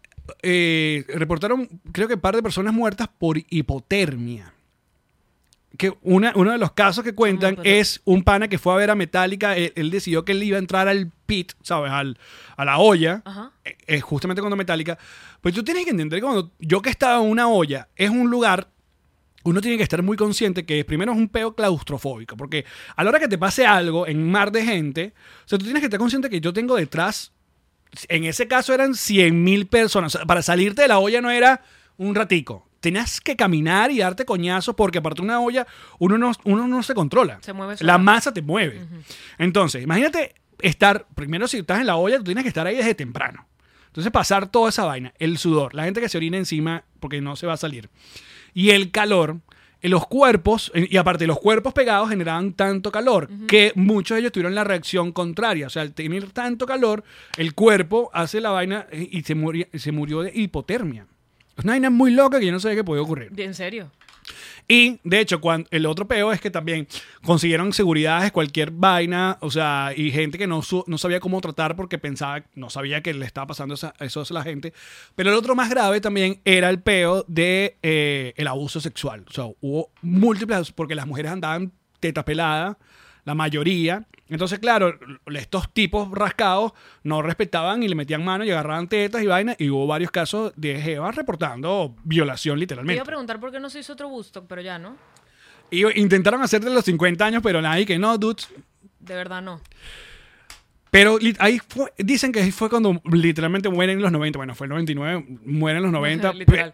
reportaron, creo que un par de personas muertas por hipotermia. Que uno de los casos que cuentan es un pana que fue a ver a Metallica. Él decidió que él iba a entrar al pit, ¿sabes? A la olla. Justamente cuando Metallica. Pues tú tienes que entender que cuando yo que estaba en una olla, es un lugar. Uno tiene que estar muy consciente que primero es un peo claustrofóbico. Porque a la hora que te pase algo en un mar de gente, o sea, tú tienes que estar consciente que yo tengo detrás. En ese caso eran 100,000 personas. O sea, para salirte de la olla no era un ratico. Tenías que caminar y darte coñazos porque aparte de una olla uno no se controla. Se mueve sola. La masa te mueve. Entonces, imagínate primero si estás en la olla, tú tienes que estar ahí desde temprano. Entonces pasar toda esa vaina, el sudor, la gente que se orina encima porque no se va a salir. Y el calor, en los cuerpos, y aparte los cuerpos pegados generaban tanto calor que muchos de ellos tuvieron la reacción contraria. O sea, al tener tanto calor, el cuerpo hace la vaina y se murió de hipotermia. Es una vaina muy loca que yo no sabía que podía ocurrir. ¿En serio? Y, de hecho, el otro peo es que también consiguieron seguridades, cualquier vaina, o sea, y gente que no sabía cómo tratar porque no sabía que le estaba pasando eso a la gente. Pero el otro más grave también era el peo de el abuso sexual. O sea, hubo múltiples, porque las mujeres andaban teta pelada, la mayoría. Entonces, claro, estos tipos rascados no respetaban y le metían mano y agarraban tetas y vainas. Y hubo varios casos de jevas reportando violación Te literalmente. iba a preguntar por qué no se hizo otro Woodstock, pero ya, ¿no? Y intentaron hacer de los 50 años, pero nadie que no, dudes. De verdad no. Pero ahí dicen que fue cuando literalmente mueren los 90. Bueno, fue el 99, mueren los 90. Literal.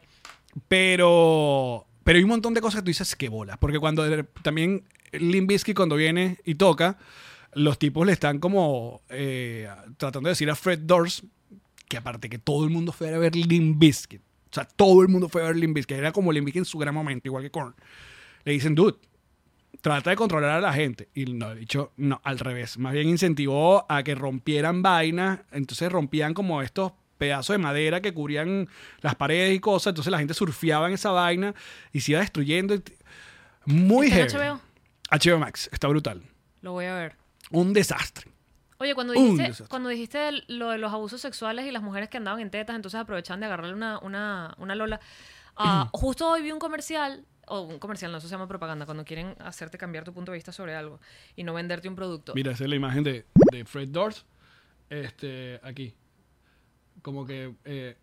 Pero hay un montón de cosas que tú dices que bolas. Porque cuando también Limp Bizkit cuando viene y toca, los tipos le están como tratando de decir a Fred Durst que aparte que todo el mundo fue a ver Limp Bizkit. O sea, todo el mundo fue a ver Limp Bizkit. Era como Limp Bizkit en su gran momento, igual que Korn. Le dicen, dude, trata de controlar a la gente. Y no, he dicho, no, al revés. Más bien incentivó a que rompieran vainas. Entonces rompían como estos pedazos de madera que cubrían las paredes y cosas. Entonces la gente surfeaba en esa vaina y se iba destruyendo. Muy heavy. ¿Está en HBO? HBO Max, está brutal. Lo voy a ver. Un desastre. Oye, cuando dijiste lo de los abusos sexuales y las mujeres que andaban en tetas, entonces aprovechaban de agarrarle una lola. Justo hoy vi un comercial, no, eso se llama propaganda, cuando quieren hacerte cambiar tu punto de vista sobre algo y no venderte un producto. Mira, esa es la imagen de Fred Durst. Aquí. Como que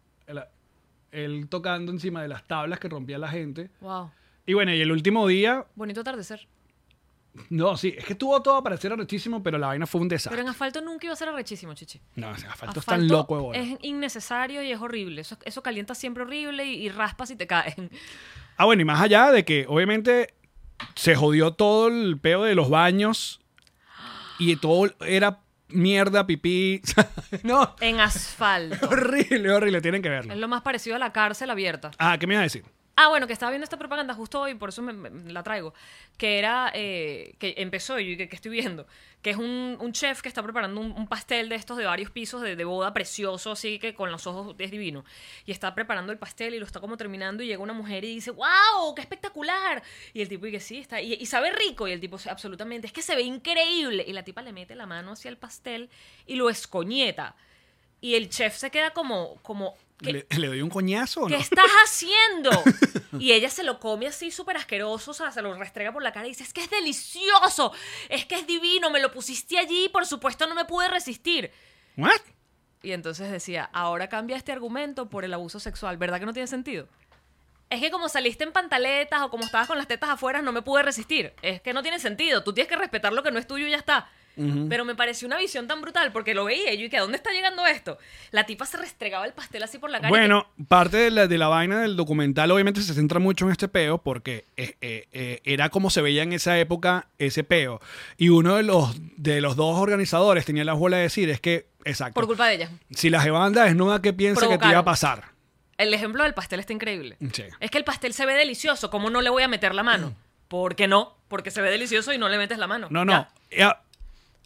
él tocando encima de las tablas que rompía la gente. Wow. Y bueno, y el último día... Bonito atardecer. No, sí, es que tuvo todo para ser arrechísimo, pero la vaina fue un desastre. Pero en asfalto nunca iba a ser arrechísimo, Chichi. No, asfalto es tan loco de bola. Es innecesario y es horrible. Eso calienta siempre horrible y raspas y te caen. Bueno, y más allá de que obviamente se jodió todo el peo de los baños y todo era mierda, pipí. No. En asfalto. Horrible, tienen que verlo. Es lo más parecido a la cárcel abierta. ¿Qué me ibas a decir? Bueno, que estaba viendo esta propaganda justo hoy, por eso me la traigo. Que era, que empezó y que estoy viendo, que es un chef que está preparando un pastel de estos de varios pisos de boda precioso, así que con los ojos es divino. Y está preparando el pastel y lo está como terminando y llega una mujer y dice, ¡wow! ¡Qué espectacular! Y el tipo dice, sí, está, y sabe rico. Y el tipo, absolutamente, es que se ve increíble. Y la tipa le mete la mano hacia el pastel y lo escoñeta. Y el chef se queda como ¿Le doy un coñazo o no? ¿Qué estás haciendo? Y ella se lo come así súper asqueroso, o sea, se lo restrega por la cara y dice, es que es delicioso, es que es divino, me lo pusiste allí, por supuesto no me pude resistir. ¿What? Y entonces decía, ahora cambia este argumento por el abuso sexual, ¿verdad que no tiene sentido? Es que como saliste en pantaletas o como estabas con las tetas afuera, no me pude resistir. Es que no tiene sentido, tú tienes que respetar lo que no es tuyo y ya está. Pero me pareció una visión tan brutal porque lo veía y yo, ¿y que a dónde está llegando esto? La tipa se restregaba el pastel así por la cara. Bueno, parte de la vaina del documental obviamente se centra mucho en este peo porque era como se veía en esa época ese peo. Y uno de los dos organizadores tenía la bola de decir es que, exacto. Por culpa de ella. Si la jeva anda desnuda, ¿qué piensa que te iba a pasar? El ejemplo del pastel está increíble. Sí. Es que el pastel se ve delicioso, ¿cómo no le voy a meter la mano? ¿Por qué no? Porque se ve delicioso y no le metes la mano. No.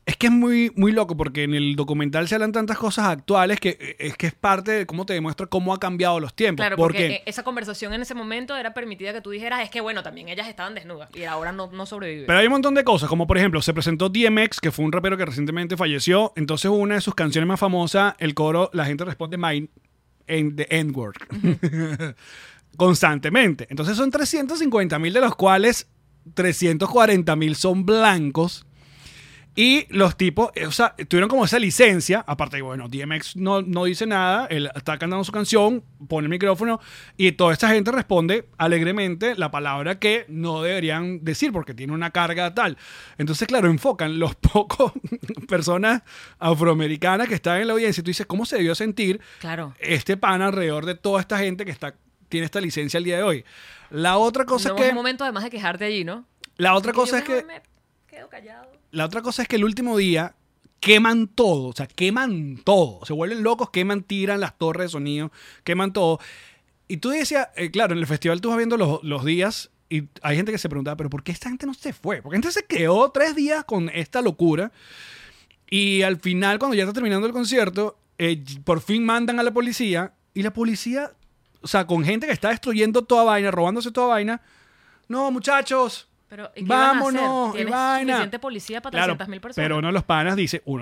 Es que es muy, muy loco porque en el documental se hablan tantas cosas actuales que es parte de cómo te demuestra cómo ha cambiado los tiempos. Claro, porque esa conversación en ese momento era permitida que tú dijeras, es que bueno, también ellas estaban desnudas y ahora no sobreviven. Pero hay un montón de cosas, como por ejemplo, se presentó DMX, que fue un rapero que recientemente falleció. Entonces, una de sus canciones más famosas, el coro, la gente responde mine en the N-word. Constantemente. Entonces, son 350,000 de los cuales 340,000 son blancos. Y los tipos, o sea, tuvieron como esa licencia, aparte de, bueno, DMX no dice nada, él está cantando su canción, pone el micrófono y toda esta gente responde alegremente la palabra que no deberían decir porque tiene una carga tal. Entonces, claro, enfocan los pocos personas afroamericanas que están en la audiencia y tú dices, ¿cómo se debió sentir este pana alrededor de toda esta gente que tiene esta licencia el día de hoy? La otra cosa es que... Es un momento además de quejarte allí, ¿no? La otra cosa es que... Quedo callado. La otra cosa es que el último día queman todo, o sea, queman todo. Se vuelven locos, queman, tiran las torres de sonido, queman todo. Y tú decías, claro, en el festival tú vas viendo los días y hay gente que se preguntaba, pero ¿por qué esta gente no se fue? Porque gente se quedó 3 días con esta locura y al final, cuando ya está terminando el concierto, por fin mandan a la policía y la policía, o sea, con gente que está destruyendo toda vaina, robándose toda vaina, no, muchachos... Pero, ¿y qué vámonos, ¿Tienes y vaina. suficiente policía para 300,000 personas? Pero uno de los panas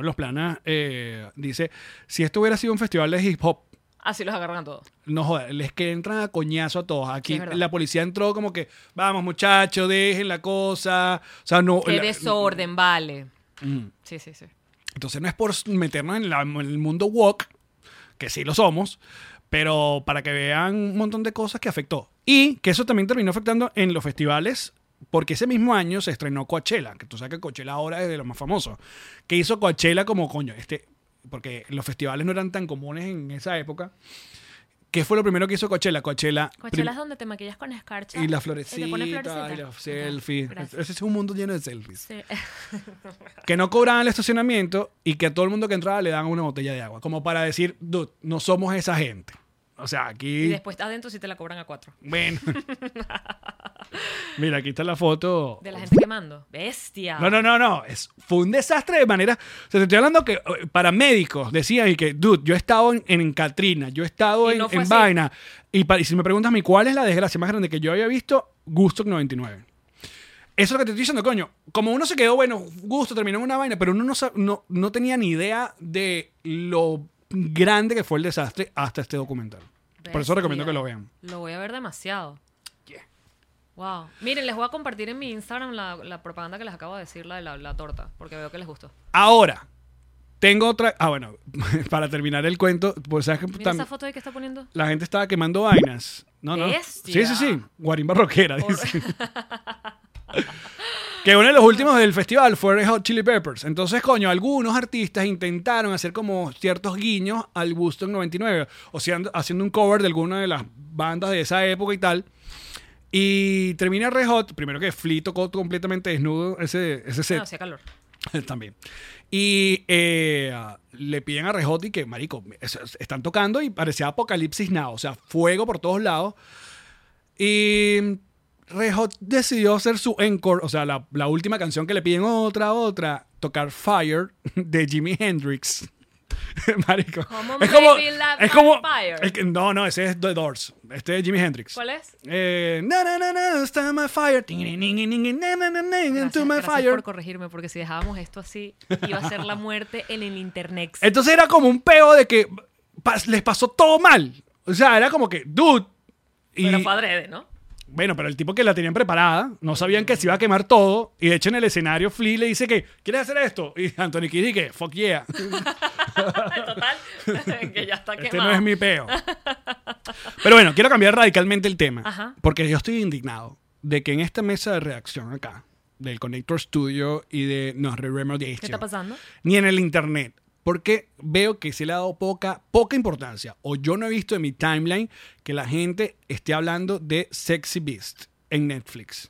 dice, si esto hubiera sido un festival de hip hop, así los agarran a todos. no joder, les que entran a coñazo a todos. Aquí Sí, la policía entró como que, vamos muchachos, dejen la cosa. O sea, no. Qué desorden, vale. Sí. Entonces no es por meternos en el mundo woke, que sí lo somos, pero para que vean un montón de cosas que afectó. Y que eso también terminó afectando en los festivales. Porque ese mismo año se estrenó Coachella, que tú sabes que Coachella ahora es de los más famosos. Que hizo Coachella como, coño, porque los festivales no eran tan comunes en esa época. ¿Qué fue lo primero que hizo Coachella? Coachella es donde te maquillas con escarcha. y la Y te pones florecita, florecita. y los selfies. Gracias. Ese es un mundo lleno de selfies. Sí. Que no cobraban el estacionamiento y que a todo el mundo que entraba le daban una botella de agua. Como para decir, dude, no somos esa gente. O sea, aquí... Y después adentro sí te la cobran a 4. Bueno. Mira, aquí está la foto. De la gente quemando. ¡Bestia! No. Fue un desastre de manera... O sea, te estoy hablando que para médicos decían y que, dude, yo he estado en Katrina, yo he estado Y no fue en así. vaina. Y si me preguntas a mí cuál es la desgracia más grande que yo había visto, Gusto 99. Eso es lo que te estoy diciendo, coño. Como uno se quedó, bueno, Gusto terminó en una vaina, pero uno no tenía ni idea de lo grande que fue el desastre hasta este documental. Por eso recomiendo que lo vean. Lo voy a ver demasiado. Yeah. Wow. Miren, les voy a compartir en mi Instagram la propaganda que les acabo de decir, la de la torta, porque veo que les gustó. Ahora, tengo otra... bueno, para terminar el cuento, pues sabes que Mira esa foto ahí que está poniendo. la gente estaba quemando vainas. No. Bestia. Sí. Guarimba rockera, dice. Que uno de los últimos del festival fue Red Hot Chili Peppers. Entonces, coño, algunos artistas intentaron hacer como ciertos guiños al Woodstock 99. O sea, haciendo un cover de alguna de las bandas de esa época y tal. Y termina Red Hot. Primero que Flea tocó completamente desnudo ese set. No, hacía calor. También. Y le piden a Red Hot y que, marico, están tocando y parecía Apocalipsis Now. O sea, fuego por todos lados. Y... Red Hot decidió hacer su encore, o sea, la última canción que le piden otra, tocar Fire de Jimi Hendrix. Marico. Como Es como... Maybe Light Es como Fire. no, ese es The Doors. Este es Jimi Hendrix. ¿Cuál es? Start my fire. Into my Gracias fire. por corregirme, porque si dejábamos esto así, iba a ser la muerte en el internet. Entonces era como un peo de que les pasó todo mal. O sea, era como que, dude. Pero fue adrede, ¿no? Bueno, pero el tipo que la tenían preparada, no sabían que se iba a quemar todo. Y de hecho en el escenario Flea le dice que, ¿quieres hacer esto? Y Anthony Kidd dice, fuck yeah. Total, que ya está quemado. Este no es mi peo. Pero bueno, quiero cambiar radicalmente el tema. Ajá. Porque yo estoy indignado de que en esta mesa de redacción acá, del Connector Studio y de Remediation, ¿Qué está pasando? ni en el internet, porque veo que se le ha dado poca importancia, o yo no he visto en mi timeline que la gente esté hablando de Sexy Beast en Netflix.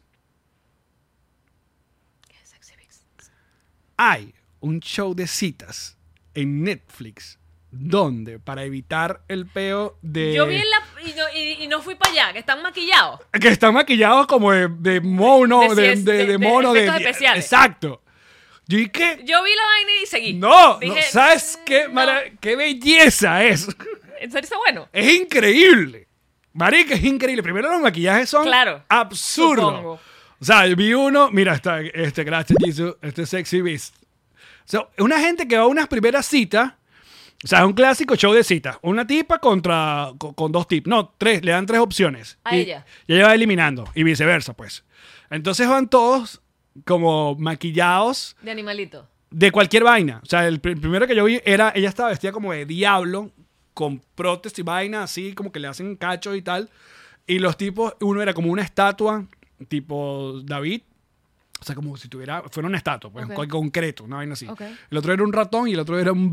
¿Qué es Sexy Beast? Hay un show de citas en Netflix donde, para evitar el peo de... Yo vi y no fui para allá, que están maquillados. Que están maquillados como de mono, De de mono, efectos especiales. Exacto. Yo ¿y qué? Yo vi la vaina y seguí. No, Dije, no, ¿sabes qué? no. ¡Qué belleza es! ¿En serio está bueno? Es increíble. Marica, es increíble. Primero los maquillajes son Claro, absurdos. supongo. O sea, yo vi uno, mira, gracias Jesus, este Sexy Beast. O sea, una gente que va a unas primeras citas, o sea, es un clásico show de citas. Una tipa con dos tips. No, tres, le dan tres opciones. A ella. Y ella va eliminando, y viceversa, pues. Entonces van todos como maquillados De animalito. de cualquier vaina. O sea, el primero que yo vi ella estaba vestida como de diablo, con prótesis y vaina, así como que le hacen cachos y tal. Y los tipos, uno era como una estatua, tipo David. O sea, como si fuera una estatua, pues, Ok. concreto, una vaina así. Ok. El otro era un ratón y el otro era un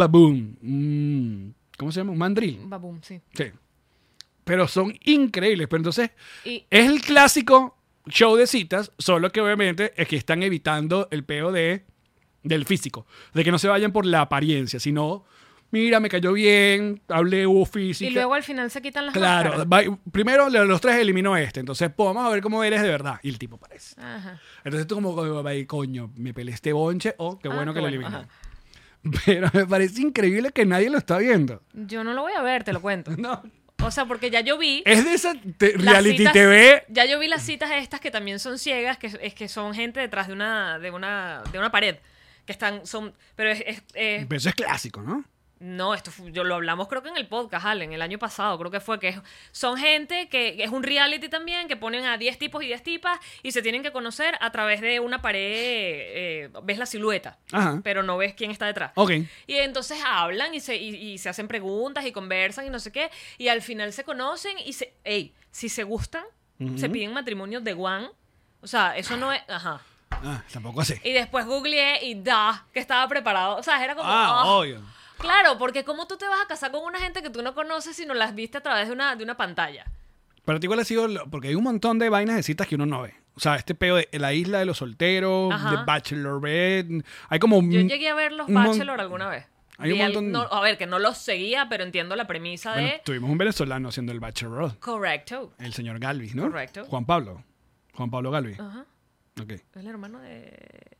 baboon. ¿Cómo se llama? Un mandril. Baboom, sí. Sí. Pero son increíbles. Pero entonces, Y es el clásico show de citas, solo que obviamente es que están evitando el peo del físico. De que no se vayan por la apariencia, sino, mira, me cayó bien, hablé física. y luego al final se quitan las Claro, máscaras. primero los tres eliminó entonces pues, vamos a ver cómo eres de verdad. Y el tipo parece. Ajá. Entonces tú como, coño, me peleé este bonche, qué bueno que qué lo bueno, eliminó. ajá. Pero me parece increíble que nadie lo está viendo. Yo no lo voy a ver, te lo cuento. No. O sea, porque ya yo vi Es de esa las reality citas- TV. Ya yo vi las citas estas que también son ciegas, que son gente detrás de una pared. Que están, pero Pero eso es clásico, ¿no? no, yo lo hablamos creo que en el podcast, Allen, el año pasado, creo que fue son gente que es un reality también, que ponen a 10 tipos y 10 tipas y se tienen que conocer a través de una pared, ves la silueta, Ajá. pero no ves quién está detrás. Ok. Y entonces hablan y se hacen preguntas y conversan y no sé qué, y al final se conocen y si se gustan, se piden matrimonio de one, o sea, eso no es, ajá. Tampoco así. Y después googleé y que estaba preparado, o sea, era como, Obvio. Claro, porque ¿cómo tú te vas a casar con una gente que tú no conoces si no las viste a través de una pantalla? Para ti, ¿cuál ha sido? Porque hay un montón de vainas de citas que uno no ve. O sea, este peo de la isla de los solteros, Ajá. de Bachelorette. Hay como. Yo llegué a ver los Bachelor alguna vez. Hay un Vi montón- a ver, que no los seguía, pero entiendo la premisa Bueno, de... tuvimos un venezolano haciendo el Bachelor. Correcto. El señor Galvis, ¿no? Correcto. Juan Pablo Galvis. Ajá. Ok. Es el hermano de...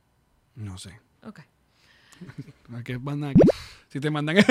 No sé. Ok. ¿A qué mandan aquí? Si te mandan.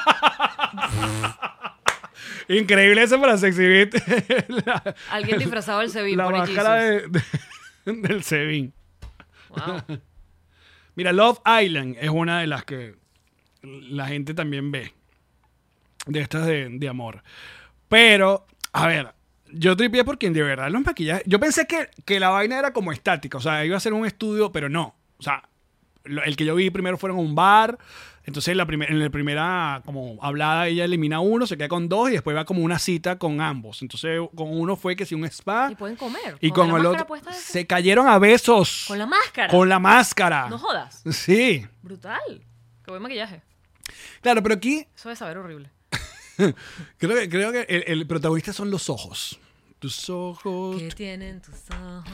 Increíble eso para Sexy Beat. Alguien disfrazado del Sevilla, La pone máscara Jesus. del Sebin. Wow. Mira, Love Island es una de las que la gente también ve. De estas de amor. Pero, a ver, yo tripié porque de verdad los maquillajes. Yo pensé que la vaina era como estática. O sea, iba a ser un estudio, pero no. O sea, el que yo vi primero fueron a un bar. Entonces, en la primera como hablada, ella elimina uno, se queda con dos y después va como una cita con ambos. Entonces, con uno fue que sí, un spa. Y pueden comer. Y con la el máscara otro puesta de ese- se cayeron a besos. Con la máscara. Con la máscara. No jodas. Sí. Brutal. Qué buen maquillaje. Claro, pero aquí Eso debe saber horrible. creo que el protagonista son los ojos. Tus ojos. ¿Qué tienen tus ojos?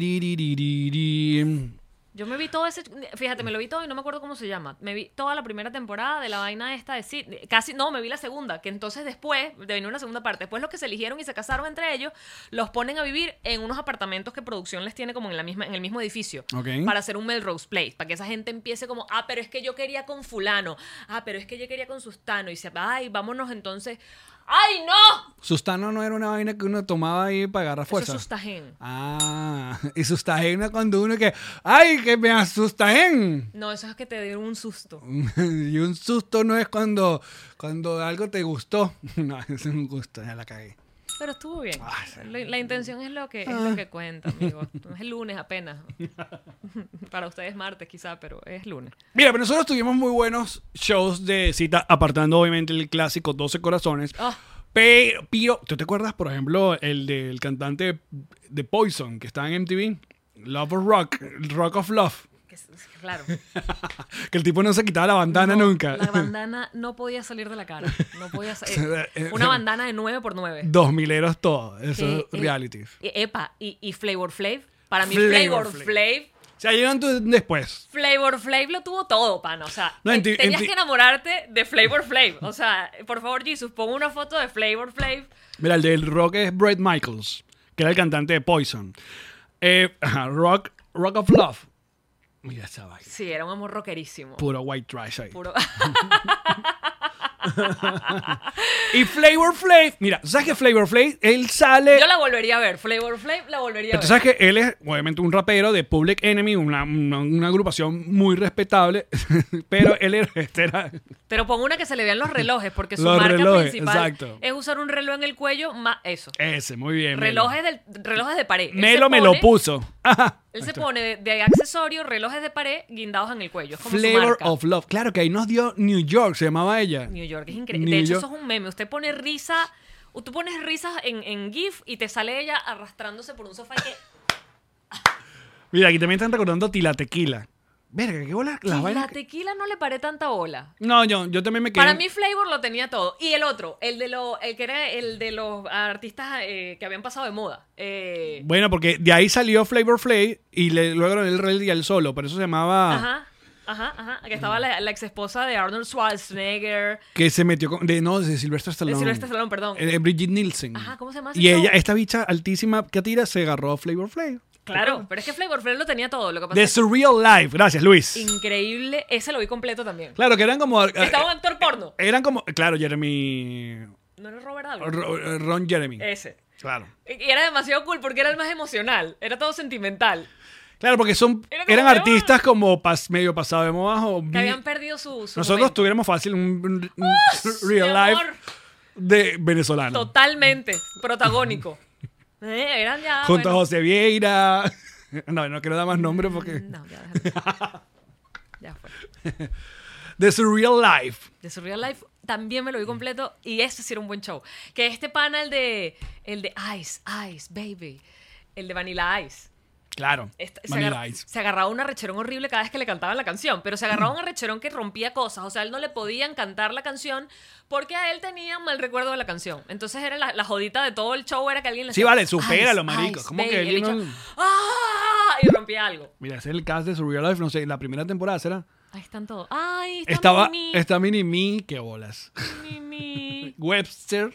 Tiriririri. Yo me vi todo ese... Fíjate, me lo vi todo y no me acuerdo cómo se llama. Me vi toda la primera temporada de la vaina esta de Sid. Casi... No, me vi la segunda. Que entonces después, de venir una segunda parte, después los que se eligieron y se casaron entre ellos, los ponen a vivir en unos apartamentos que producción les tiene como en el mismo edificio. Ok. Para hacer un Melrose Place. Para que esa gente empiece como, pero es que yo quería con fulano. Pero es que yo quería con sustano. Y se, vámonos entonces... ¡Ay, no! Sustano no era una vaina que uno tomaba ahí para agarrar Eso fuerza. es sustagen. Y sustagen es cuando uno que. ¡Ay, que me asustagen! No, eso es que te dieron un susto. Y un susto no es cuando algo te gustó. No, es un gusto, ya la cagué. Pero estuvo bien. Ah, La intención es lo que cuenta, amigo. Es el lunes apenas. Para ustedes martes quizá, pero es lunes. Mira, pero nosotros tuvimos muy buenos shows de cita, apartando obviamente el clásico 12 corazones. Ah. Pero, ¿tú te acuerdas, por ejemplo, el del cantante de Poison, que estaba en MTV? Love or Rock, Rock of Love. Claro. Que el tipo no se quitaba la bandana No, nunca. La bandana no podía salir de la cara. No podía una bandana de 9x9. 2000eros todo, eso es Que, reality. Y Flavor Flav. Para mí Flavor Flavor Flav. Flav. O sea, llegan después. Flavor Flav lo tuvo todo, pana. O sea, No, tenías que enamorarte de Flavor Flav. O sea, por favor, Jesus, pon una foto de Flavor Flav. Mira, el del rock es Bret Michaels, que era el cantante de Poison. Rock of Love. Mira esa vaina. Sí, era un amor rockerísimo. Puro white trash ahí. Puro... Y Flavor Flav, mira, ¿sabes que Flavor Flav, él sale... Yo la volvería a ver. Flavor Flav la volvería a Pero ver. tú sabes que él es, obviamente, un rapero de Public Enemy, una agrupación muy respetable, pero él era... Pero pon una que se le vean los relojes, porque su Los marca relojes, principal exacto. es usar un reloj en el cuello, más eso. Ese, muy bien. Relojes de pared. Él Melo se me lo pone- puso. Ajá. Él se pone de accesorio relojes de pared guindados en el cuello. Es como su Flavor marca. of Love. Claro que ahí nos dio New York, se llamaba ella. New York es increíble. New De hecho, York. eso es un meme. Usted pone risa, tú pones risas en GIF y te sale ella arrastrándose por un sofá y que... Mira, aquí también están recordando Tila Tequila. Verga, qué bola las la vainas. que- tequila no le paré tanta bola. No, yo también me quedé. Para mí Flavor lo tenía todo. Y el otro, el que era el de los artistas que habían pasado de moda. Bueno, porque de ahí salió Flavor Flav y luego el rey y el solo, por eso se llamaba. Ajá. Que estaba la ex esposa de Arnold Schwarzenegger. Que se metió con. De Sylvester Stallone. De Sylvester Stallone, perdón. Brigitte Nielsen. Ajá, ¿cómo se llama ese Y show? ella, esta bicha altísima que tira, se agarró a Flavor Flav. Claro, pero es que Flavor Flav lo tenía todo. Lo que pasa The es Surreal Life. Gracias, Luis. increíble. Ese lo vi completo también. Claro, que eran como. Estaba un actor porno. Eran como. Claro, Jeremy. ¿No era Robert algo? Ron Jeremy. Ese. Claro. Y era demasiado cool porque era el más emocional. Era todo sentimental. Claro, porque Era como eran que, artistas como medio pasado de moda o Que habían perdido su nosotros momento. tuviéramos fácil un Mi real life amor, de venezolano. totalmente protagónico. Eran ya. Junto a bueno. José Vieira. No quiero dar más nombres porque. No, ya déjalo. Ya fue. The Surreal Life. De Surreal Life también me lo vi completo y ese sí era un buen show. Que este pana, el de Ice, Baby, el de Vanilla Ice. Claro. Vanilla Ice. Se agarraba un arrecherón horrible cada vez que le cantaban la canción, pero se agarraba un arrecherón que rompía cosas. O sea, a él no le podían cantar la canción porque a él tenía mal recuerdo de la canción. Entonces era la jodita de todo el show era que alguien le Sí, decía, vale, supéralo, "Ice, marico". Ice, ¿Cómo baby". que El él bicho, no- ¡ah! Y rompía algo. Mira, ese es el cast de Surreal Life. No sé, la primera temporada será. Ahí están todos. ¡Ay! Está Mini Me, qué bolas. Mimi. Webster.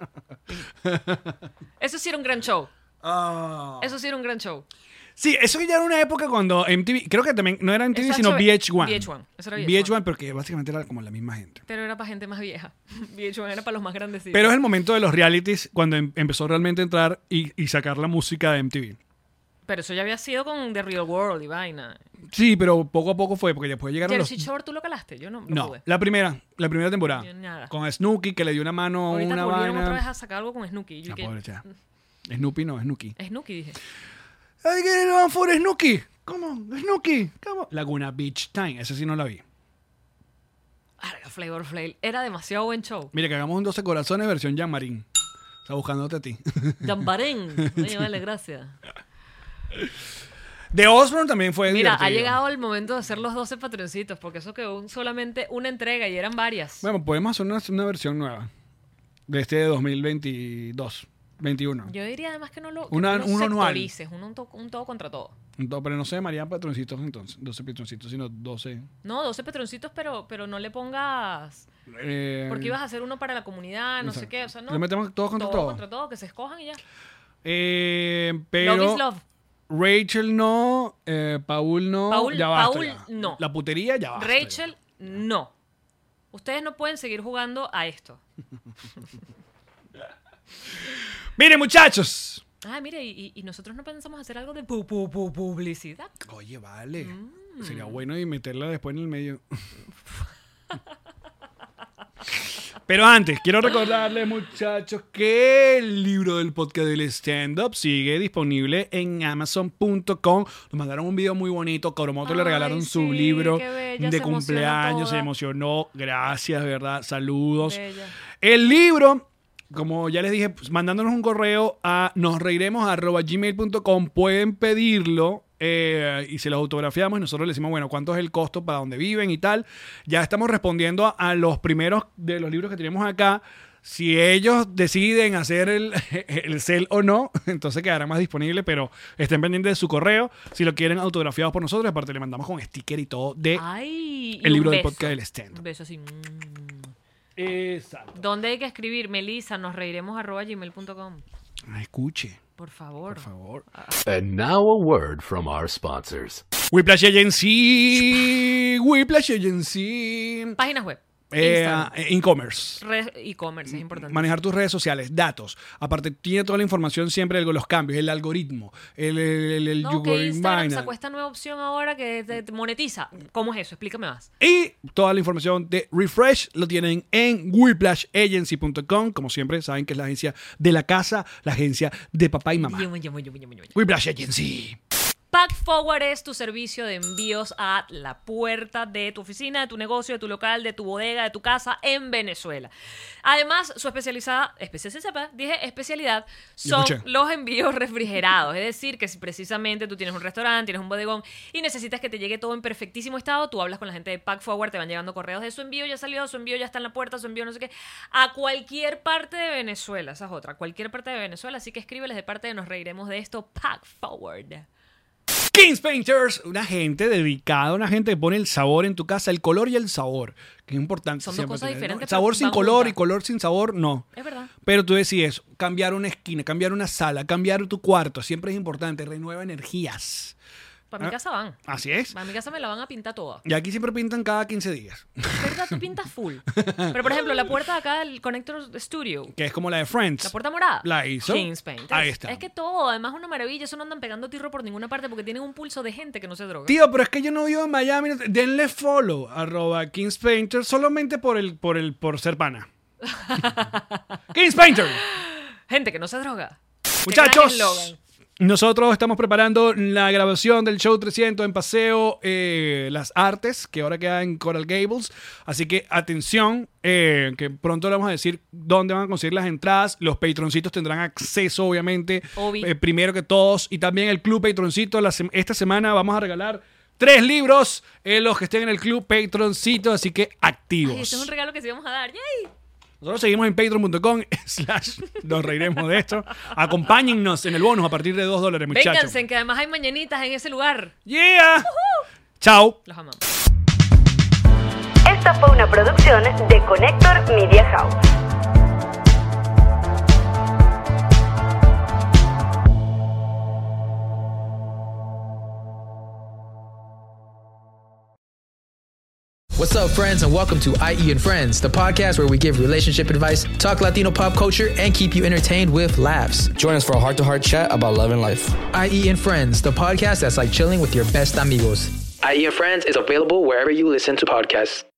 Eso sí era un gran show. Ah. Eso sí era un gran show. Sí, eso ya era una época cuando MTV, creo que también no era MTV, Eso sino HB VH1. VH1, eso era VH1, porque básicamente era como la misma gente. Pero era para gente más vieja. VH1 era para los más grandecitos. Pero es el momento de los realities cuando empezó realmente a entrar y sacar la música de MTV. Pero eso ya había sido con The Real World y vaina. Sí, pero poco a poco fue, porque después llegaron Jersey los... Shore, ¿tú lo calaste? Yo no No, pude. la primera temporada. Yo nada. Con Snooki, que le dio una mano a Ahorita una volvieron vaina. otra vez a sacar algo con Snooki. Y yo Ah, que- pobre, ya. Snooki no, Snooki. Snooki, dije. ¡Ay, que van for Snooki! ¿Cómo? ¿Snooki? ¿Cómo? Laguna Beach Time, esa sí no la vi. Arga, Flavor Flav. Era demasiado buen show. Mira, que hagamos un 12 corazones versión Jean Marín. Está buscándote a ti. Jambarén. Oye, vale, gracias. The Osborne también fue Mira, divertido. ha llegado el momento de hacer los 12 patroncitos, porque eso quedó solamente una entrega y eran varias. Bueno, podemos hacer una versión nueva. De este de 2022. 21. Yo diría además que no lo, Uno anual. sectorices, un todo contra todo. Entonces, pero no se llamarían patroncitos entonces. 12 patroncitos, sino 12. No, 12 patroncitos, pero no le pongas... Porque ibas a hacer uno para la comunidad, no sé exacto. qué. O sea, no. Lo metemos todos contra todo. contra todo, que se escojan y ya. Pero Love is love. Rachel no, Paul no. Paul- ya basta, Paul ya. no. La putería ya basta. Rachel, no. Ustedes no pueden seguir jugando a esto. Miren, muchachos. Ah, mire, y nosotros no pensamos hacer algo de publicidad. Oye, vale. Sería bueno y meterla después en el medio. Pero antes, quiero recordarles, muchachos, que el libro del podcast del stand-up sigue disponible en Amazon.com. Nos mandaron un video muy bonito. Coromoto le Ay, regalaron su sí, libro qué bella, de se emocionó cumpleaños. Se toda. emocionó. Gracias, ¿verdad? Saludos. Bella. El libro, como ya les dije, pues, mandándonos un correo a nosreiremos@gmail.com, pueden pedirlo y se los autografiamos y nosotros les decimos, bueno, cuánto es el costo para donde viven y tal. Ya estamos respondiendo a los primeros de los libros que tenemos acá. Si ellos deciden hacer el sell o no, entonces quedará más disponible, pero estén pendientes de su correo. Si lo quieren autografiados por nosotros, aparte le mandamos con sticker y todo de Ay, y el un libro del beso. podcast del stand. Un beso así. Exacto. ¿Dónde hay que escribir? Melissa, nos reiremos @gmail.com. Escuche. Por favor. Por favor. And now a word from our sponsors. Whiplash Agency. Whiplash Agency. Páginas web. Instagram. E-commerce. E-commerce es importante. Manejar tus redes sociales, datos. Aparte, tiene toda la información siempre, los cambios, el algoritmo, el No, que Instagram Binance. sacó esta nueva opción ahora que te monetiza. ¿Cómo es eso? Explícame más. Y toda la información de Refresh lo tienen en whiplashagency.com. Como siempre, saben que es la agencia de la casa, la agencia de papá y mamá. Whiplash Agency. Pack Forward es tu servicio de envíos a la puerta de tu oficina, de tu negocio, de tu local, de tu bodega, de tu casa en Venezuela. Además, su especialidad son Escuché. los envíos refrigerados. Es decir, que si precisamente tú tienes un restaurante, tienes un bodegón y necesitas que te llegue todo en perfectísimo estado, tú hablas con la gente de Pack Forward, te van llegando correos de su envío ya salió, su envío ya está en la puerta, su envío no sé qué, a cualquier parte de Venezuela. Esa es otra, cualquier parte de Venezuela. Así que escríbeles de parte de Nos Reiremos de Esto, Pack Forward. Kings Painters, una gente dedicada, una gente que pone el sabor en tu casa, el color y el sabor, que es importante. Son dos siempre cosas tener, ¿no? diferentes, Sabor pero sin van color juntas. y color sin sabor, no. Es verdad. Pero tú decides cambiar una esquina, cambiar una sala, cambiar tu cuarto, siempre es importante, renueva energías. Para mi casa van. Así es. Para mi casa me la van a pintar toda. Y aquí siempre pintan cada 15 días, ¿Verdad? Tú pintas full. Pero, por ejemplo, la puerta de acá del Connector Studio, que es como la de Friends. la puerta morada, La hizo. Kings Paint. Ahí está. Es que todo, además, una maravilla. Eso no andan pegando tirro por ninguna parte porque tienen un pulso de gente que no se droga. Tío, pero es que yo no vivo en Miami. Denle follow @Kings Painters solamente por ser pana. Kings Painter. Gente que no se droga. Qué Muchachos, gran eslogan. nosotros estamos preparando la grabación del show 300 en Paseo Las Artes, que ahora queda en Coral Gables. Así que atención, que pronto le vamos a decir dónde van a conseguir las entradas. Los patroncitos tendrán acceso, obviamente, primero que todos. Y también el Club Patroncito. Esta semana vamos a regalar 3 libros en los que estén en el Club Patroncito, así que activos. Ay, este es un regalo que sí vamos a dar. ¡Yay! Nosotros seguimos en patreon.com/ Nos reiremos de esto. Acompáñennos en el bonus a partir de $2, muchachos. Vénganse, que además hay mañanitas en ese lugar. ¡Yeah! Chao. Los amamos. Esta fue una producción de Connector Media House. What's up, friends, and welcome to IE and Friends, the podcast where we give relationship advice, talk Latino pop culture, and keep you entertained with laughs. Join us for a heart-to-heart chat about love and life. IE and Friends, the podcast that's like chilling with your best amigos. IE and Friends is available wherever you listen to podcasts.